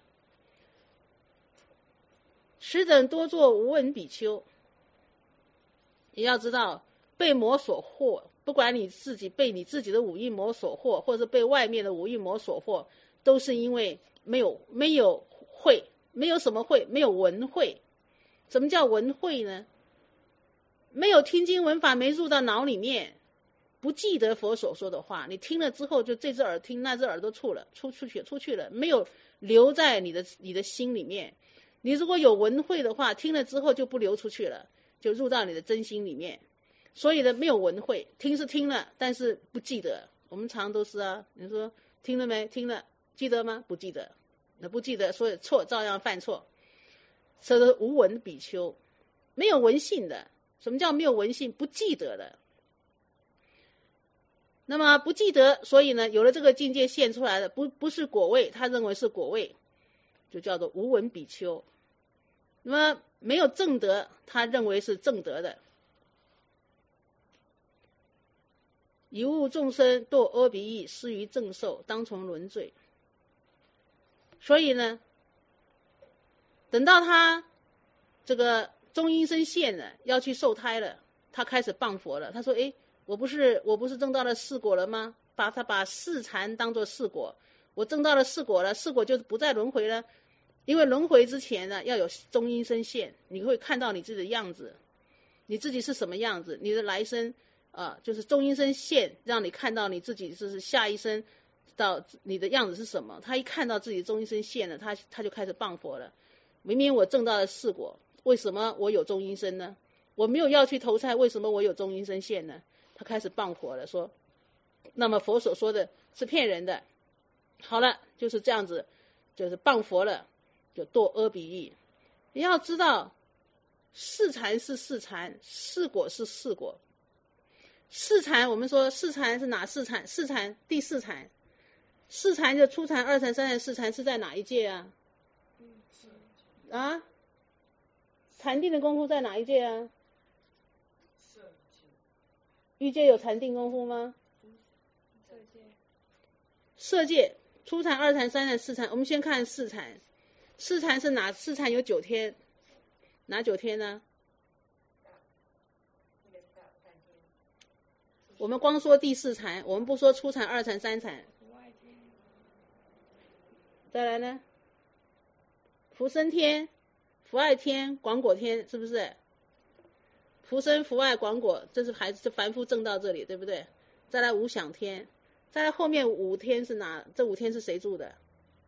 此等多作无闻比丘，也要知道被魔所惑， 不管你自己被你自己的五阴魔所惑，或者被外面的五阴魔所惑，都是因为没有慧，没有什么慧，没有闻慧。什么叫闻慧呢？没有听经闻法，没入到脑里面，不记得佛所说的话，你听了之后就这只耳听，那只耳朵出去了，没有留在你的心里面。你如果有闻慧的话，听了之后就不流出去了，就入到你的真心里面。所以呢，没有闻慧，听是听了，但是不记得。我们常都是啊，你说听了没？听了，记得吗？不记得，那不记得，所以错照样犯错。这是无闻比丘，没有闻性的。什么叫没有闻性？不记得的。那么不记得，所以呢，有了这个境界现出来的，不是果位，他认为是果位，就叫做无闻比丘。那么没有正德，他认为是正德的。以物众生堕阿鼻意，失于正受，当从轮罪。所以呢，等到他这个中阴身现了，要去受胎了，他开始谤佛了。他说：“哎，我不是证到了四果了吗？他把四禅当作四果，我证到了四果了，四果就是不再轮回了。因为轮回之前呢，要有中阴身现，你会看到你自己的样子，你自己是什么样子，你的来生就是中阴身现，让你看到你自己是下一生到你的样子是什么。他一看到自己中阴身现了，他就开始谤佛了。明明我证到了四果，为什么我有中阴身呢？我没有要去投胎，为什么我有中阴身现呢？他开始谤佛了，说那么佛所说的是骗人的。好了，就是这样子，就是谤佛了，就堕阿鼻意。你要知道，四禅是四禅，四果是四果。四禅，我们说四禅是哪四禅？四禅第四禅，四禅就初禅、二禅、三禅、四禅是在哪一界啊？啊？禅定的功夫在哪一界啊？欲界有禅定功夫吗？色界，初禅、二禅、三禅、四禅。我们先看四禅。四禅是哪？四禅有9天，哪9天呢？我们光说第四禅，我们不说初禅、二禅、三禅。再来呢？福生天、福爱天、广果天，是不是？福生、福爱、广果，这是还是凡夫证到这里，对不对？再来无想天，再来后面5天是哪？这5天是谁住的？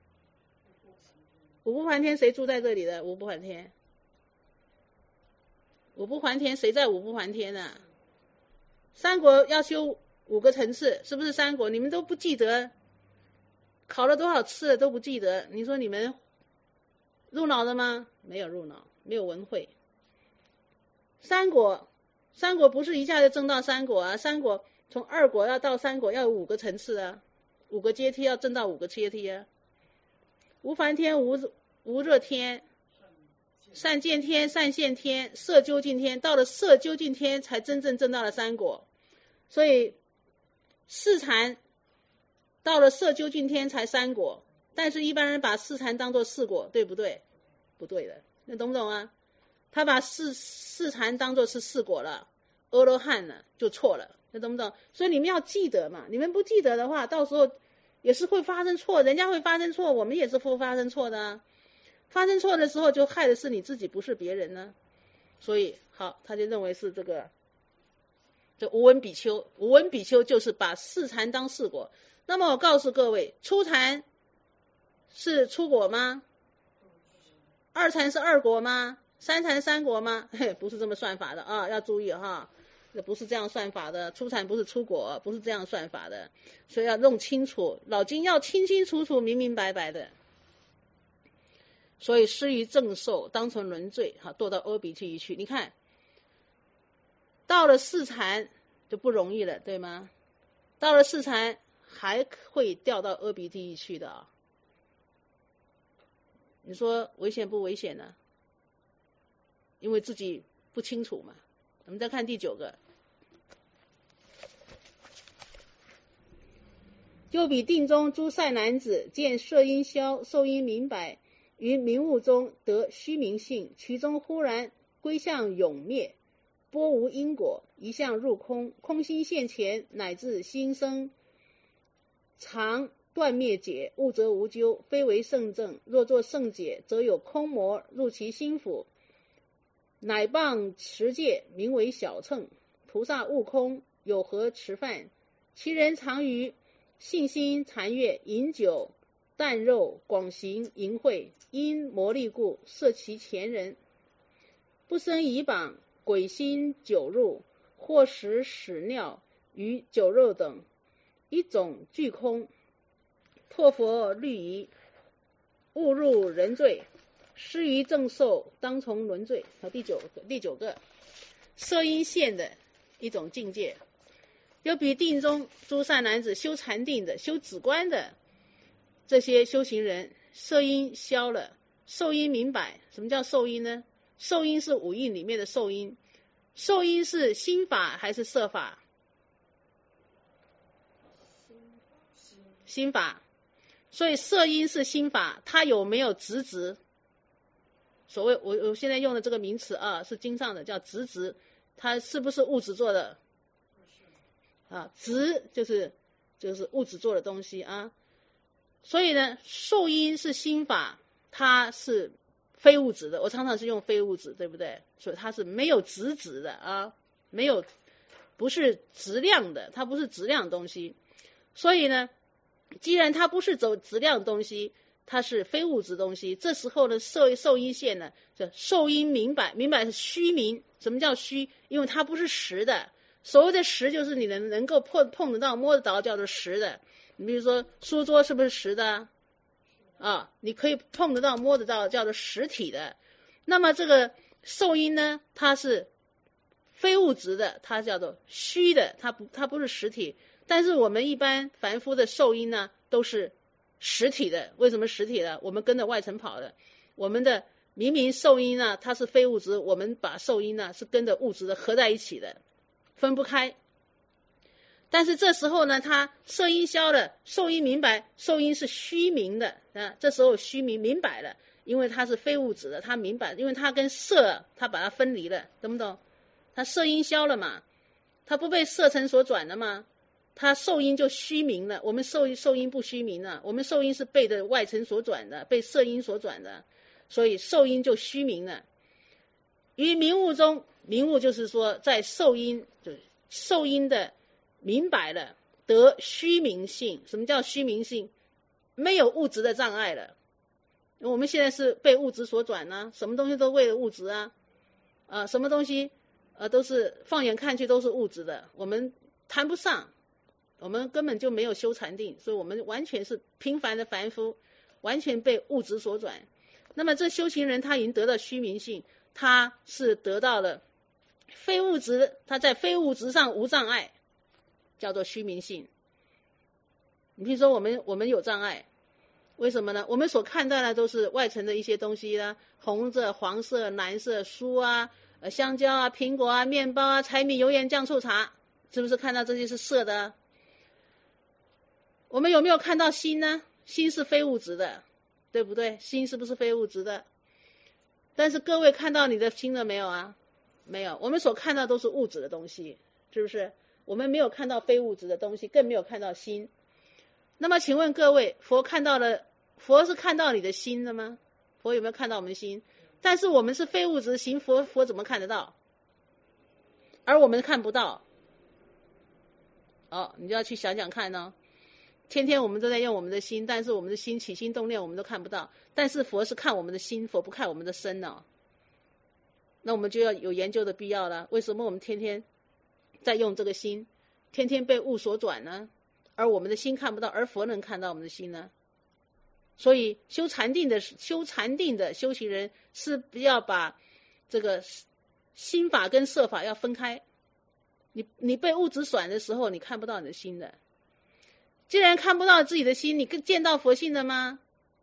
五不还天谁住在这里的？五不还天，五不还天谁在五不还天呢？三国要修5个层次，是不是三国？你们都不记得，考了多少次了都不记得，你说你们入脑了吗？没有入脑，没有闻慧。三果不是一下就证到三果啊，三果从2果要到3果要有5个层次啊，5个阶梯要证到5个阶梯啊。无烦天、无热天、善见天、善现天、色究竟天，到了色究竟天才真正证到了3果。所以四禅到了色究竟天才3果，但是一般人把四禅当作4果，对不对？不对的，那懂不懂啊？他把四禅当作是4果了，阿罗汉了，就错了，那懂不懂？所以你们要记得嘛，你们不记得的话，到时候也是会发生错，人家会发生错，我们也是会发生错的啊。发生错的时候就害的是你自己，不是别人呢。所以好，他就认为是这无闻比丘，无闻比丘就是把四禅当4果。那么我告诉各位，初禅是初果吗？二禅是2果吗？三禅3果吗？不是这么算法的啊，要注意哈，这不是这样算法的。初禅不是初果，不是这样算法的，所以要弄清楚，老经要清清楚楚、明明白白的。所以失于正受，当成轮罪，堕到阿鼻地狱去。你看，到了四禅就不容易了，对吗？到了四禅还会掉到阿鼻地狱去的啊。你说危险不危险呢？因为自己不清楚嘛。我们再看第9个，就比定中诸善男子见色音消，受音明白，于明悟中得虚明性，其中忽然归向永灭， 波无因果，一向入空，空心现前，乃至心生常断灭解，悟则无究，非为圣正。若作圣解，则有空魔入其心府，乃谤持戒，名为小乘。菩萨悟空，有何持犯？其人常于信心禅悦，饮酒啖肉，广行淫秽，因魔力故，摄其前人，不生疑绑，鬼心酒入，或食屎尿与酒肉等，一种俱空。破佛律仪，误入人罪，失于正受，当从轮罪。第九个，摄阴现的一种境界。有比定中诸善男子修禅定的、修止观的这些修行人，摄阴消了，受阴明白。什么叫受阴呢？受阴是五蕴里面的受阴，受阴是心法还是色法？心法。所以摄阴是心法，它有没有直执？所谓我现在用的这个名词啊，是经上的叫直执，它是不是物质做的？直就是物质做的东西啊。所以呢，受阴是心法，它是非物质的。我常常是用非物质，对不对？所以它是没有直指的啊，没有，不是质量的，它不是质量的东西。所以呢，既然它不是走质量的东西，它是非物质东西，这时候呢，受阴现呢，就受阴明白，明白是虚名。什么叫虚？因为它不是实的。所谓的实，就是你能够碰得到、摸得到，叫做实的。你比如说书桌是不是实的啊？你可以碰得到、摸得到，叫做实体的。那么这个受阴呢，它是非物质的，它叫做虚的，它不是实体。但是我们一般凡夫的受阴呢，都是实体的。为什么实体的？我们跟着外层跑的。我们的明明受阴呢，它是非物质，我们把受阴呢是跟着物质的合在一起的，分不开。但是这时候呢，他摄阴消了，受阴明白，受阴是虚明的啊。这时候虚明白了，因为它是非物质的，他明白，因为它跟色，他把它分离了，懂不懂？他摄阴消了嘛，他不被色尘所转了嘛，他受阴就虚明了。我们受阴不虚明了，我们受阴是被的外尘所转的，被色阴所转的，所以受阴就虚明了。于明悟中，明悟就是说在受阴，就是受阴的明白了，得虚明性。什么叫虚明性？没有物质的障碍了。我们现在是被物质所转呢，什么东西都为了物质啊，什么东西都是放眼看去都是物质的，我们谈不上，我们根本就没有修禅定，所以我们完全是平凡的凡夫，完全被物质所转。那么这修行人他已经得到虚明性，他是得到了非物质，他在非物质上无障碍，叫做虚明性。你比如说我们有障碍，为什么呢？我们所看到的都是外层的一些东西啦，红色、黄色、蓝色、书啊、香蕉啊、苹果啊、面包啊、柴米油盐酱醋茶，是不是看到这些是色的？我们有没有看到心呢？心是非物质的，对不对？心是不是非物质的？但是各位看到你的心了没有啊？没有，我们所看到都是物质的东西，是不是？我们没有看到非物质的东西，更没有看到心。那么请问各位，佛是看到你的心的吗？佛有没有看到我们的心？但是我们是非物质心，佛怎么看得到？而我们看不到。你就要去想想看哦。天天我们都在用我们的心，但是我们的心起心动念我们都看不到，但是佛是看我们的心，佛不看我们的身哦。那我们就要有研究的必要了。为什么我们天天在用这个心，天天被物所转呢？而我们的心看不到，而佛能看到我们的心呢？所以修禅定的修行人是要把这个心法跟色法要分开。你被物质转的时候，你看不到你的心的。既然看不到自己的心，你见到佛性了吗？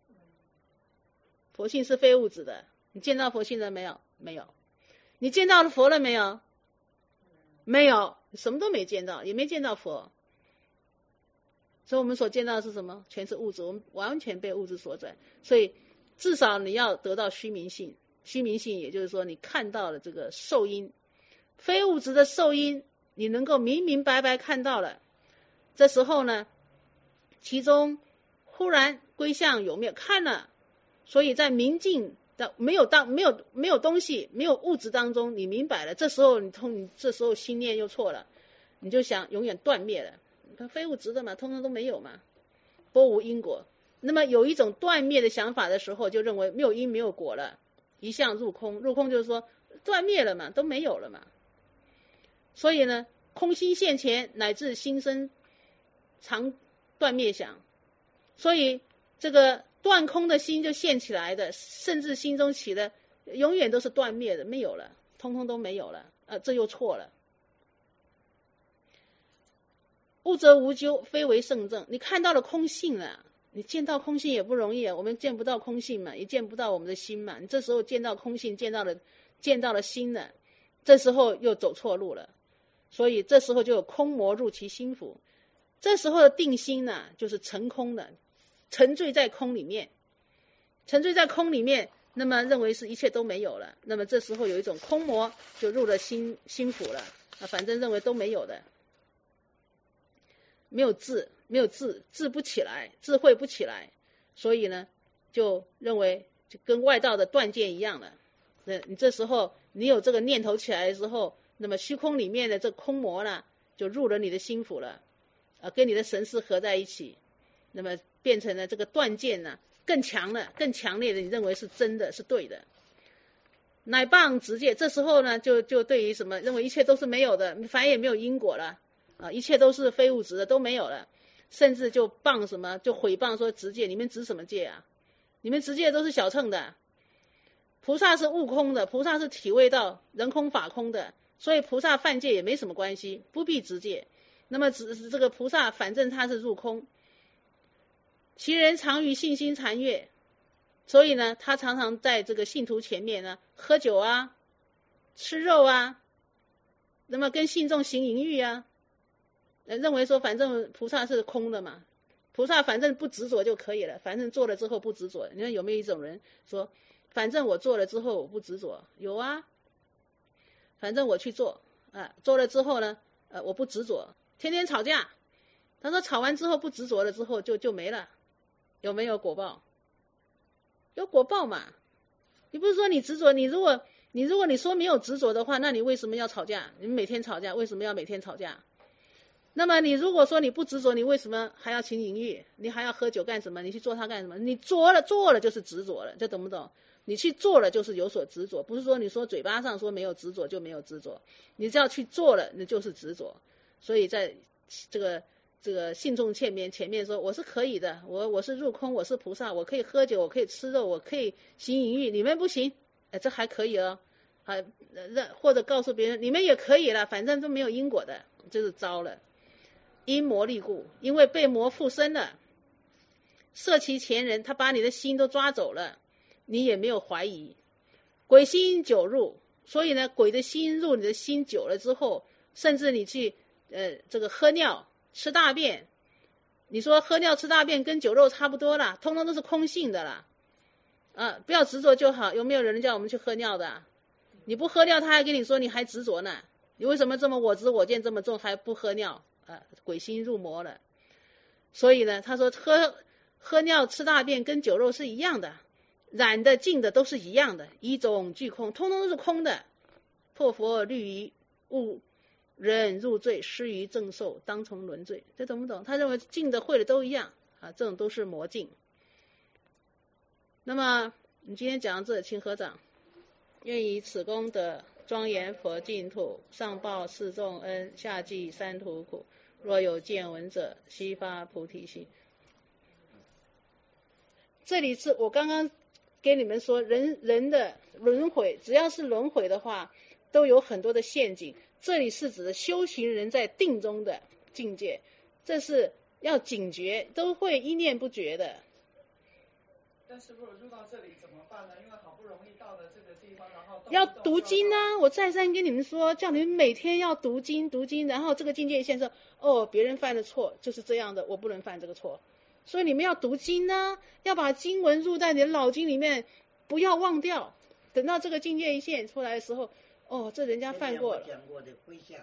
佛性是非物质的，你见到佛性了没有？没有。你见到了佛了没有？没有，什么都没见到，也没见到佛。所以我们所见到的是什么？全是物质，我们完全被物质所转。所以至少你要得到虚明性，虚明性也就是说你看到了这个受阴， 非物质的受因你能够明明白白看到了，这时候呢，其中忽然归向有灭看了，所以在明镜的没有东西没有物质当中，你明白了，这时候你这时候心念又错了，你就想永远断灭了，非物质的嘛，通通都没有嘛，波无因果。那么有一种断灭的想法的时候，就认为没有因没有果了，一向入空，入空就是说断灭了嘛，都没有了嘛。所以呢，空心现前，乃至心生常断灭想，所以这个断空的心就现起来的，甚至心中起的永远都是断灭的，没有了，通通都没有了，这又错了。悟则无究，非为圣正。你看到了空性了，你见到空性也不容易啊，我们见不到空性嘛，也见不到我们的心嘛，你这时候见到空性，见到了心了，这时候又走错路了，所以这时候就有空魔入其心府。这时候的定心呢，就是成空的，沉醉在空里面，沉醉在空里面，那么认为是一切都没有了，那么这时候有一种空魔就入了心府了，反正认为都没有的，没有智不起来，智慧不起来，所以呢就认为就跟外道的断见一样了。你这时候你有这个念头起来的时候，那么虚空里面的这空魔呢就入了你的心府了，跟你的神识合在一起，那么变成了这个断见呢更强了，更强烈的，你认为是真的是对的，乃谤直戒。这时候呢就对于什么认为一切都是没有的，反正也没有因果了，一切都是非物质的，都没有了，甚至就谤什么，就毁谤说直戒，你们直什么戒啊？你们直戒都是小乘的，菩萨是悟空的，菩萨是体会到人空法空的，所以菩萨犯戒也没什么关系，不必直戒。那么这个菩萨反正他是入空，其人常于信心禅悦，所以呢他常常在这个信徒前面呢喝酒啊，吃肉啊，那么跟信众行淫欲啊，认为说反正菩萨是空的嘛，菩萨反正不执着就可以了，反正做了之后不执着。你看有没有一种人说反正我做了之后我不执着？有啊，反正我去做做了之后呢我不执着，天天吵架，他说吵完之后不执着了之后就没了，有没有果报？有果报嘛。你不是说你执着，你如果你说没有执着的话，那你为什么要吵架？你们每天吵架，为什么要每天吵架？那么你如果说你不执着，你为什么还要行淫欲？你还要喝酒干什么？你去做它干什么？你做了就是执着了，这懂不懂？你去做了就是有所执着，不是说你说嘴巴上说没有执着就没有执着，你只要去做了，那就是执着。所以在这个信众前面说我是可以的，我是入空，我是菩萨，我可以喝酒，我可以吃肉，我可以行淫欲，你们不行，这还可以哦，或者告诉别人你们也可以了，反正都没有因果的，就是糟了。因魔力故，因为被魔附身了，摄其前人，他把你的心都抓走了，你也没有怀疑。鬼心久入，所以呢鬼的心入你的心久了之后，甚至你去这个喝尿吃大便，你说喝尿吃大便跟酒肉差不多啦，通通都是空性的啦，不要执着就好。有没有人叫我们去喝尿的？你不喝尿他还跟你说你还执着呢，你为什么这么我执我见这么重还不喝尿？鬼心入魔了。所以呢他说喝尿吃大便跟酒肉是一样的，染的净的都是一样的，一种俱空，通通都是空的。破佛律仪误人入罪，失于正受，当从轮罪。这懂不懂？他认为净的会的都一样这种都是魔境。那么你今天讲到这，请合掌。愿以此功德庄严佛净土，上报四重恩，下济三途苦。若有见闻者，悉发菩提心。这里是我刚刚给你们说人的轮回，只要是轮回的话都有很多的陷阱，这里是指的修行人在定中的境界，这是要警觉，都会一念不绝的。 但是如果入到这里怎么办呢？因为好不容易到了这个地方，然后要读经啊！我再三跟你们说，叫你们每天要读经，然后这个境界现说别人犯的错就是这样的，我不能犯这个错，所以你们要读经啊，要把经文入在你的脑筋里面，不要忘掉。等到这个境界一现出来的时候， 哦，这人家犯过了。 讲过的回向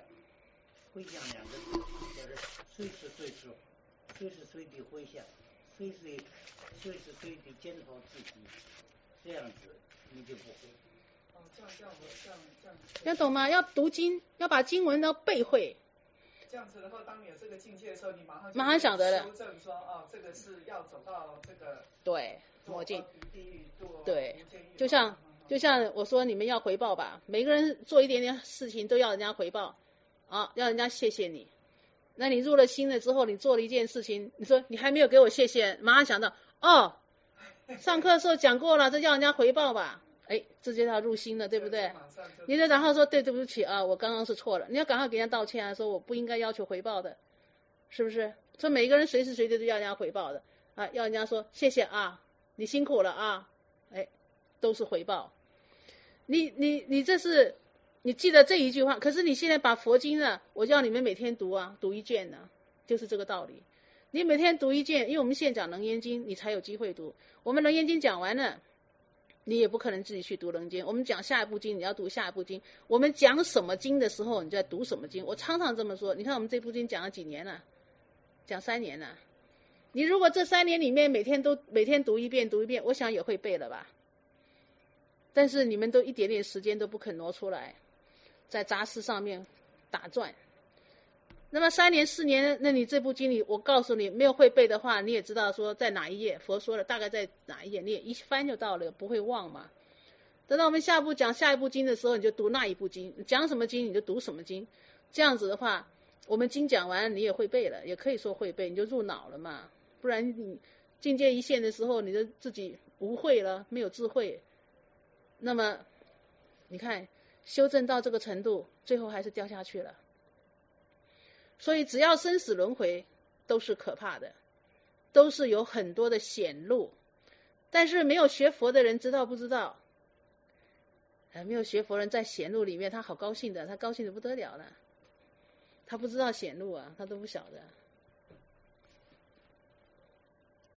2个字，就是随时随地回向，随时随地检讨自己，这样子你就不会。 这样。 要懂吗？要读经，要把经文都背会。 这样子的话，当你有这个境界的时候，你马上晓得了。 修正说，这个是要走到这个对魔镜。 对， 就像我说，你们要回报吧，每个人做一点点事情都要人家回报啊，要人家谢谢你。那你入了心了之后，你做了一件事情，你说你还没有给我谢谢，马上想到上课的时候讲过了，这要人家回报吧。这就要入心了，对不对？你就然后说对不起啊，我刚刚是错了，你要赶快给人家道歉啊，说我不应该要求回报的，是不是？所以每个人随时随地都要人家回报的啊，要人家说谢谢啊，你辛苦了啊，都是回报。你这是你记得这一句话，可是你现在把佛经呢，我叫你们每天读啊，读一卷呢，就是这个道理。你每天读一卷，因为我们现在讲楞严经，你才有机会读。我们楞严经讲完了。你也不可能自己去读楞经，我们讲下一部经，你要读下一部经。我们讲什么经的时候，你就在读什么经。我常常这么说。你看我们这部经讲了几年了？讲3年了。你如果这3年里面每天读一遍，我想也会背了吧？但是你们都一点点时间都不肯挪出来，在杂事上面打转。那么3年4年，那你这部经我告诉你没有会背的话，你也知道说在哪一页，佛说了大概在哪一页，你也一翻就到了，不会忘嘛。等到我们讲下一部经的时候，你就读那一部经，讲什么经你就读什么经，这样子的话，我们经讲完你也会背了，也可以说会背，你就入脑了嘛。不然你境界一线的时候，你就自己无慧了，没有智慧，那么你看修正到这个程度，最后还是掉下去了。所以只要生死轮回都是可怕的，都是有很多的险路。但是没有学佛的人知道不知道？没有学佛人在险路里面他好高兴的，他高兴的不得了了。他不知道险路啊，他都不晓得。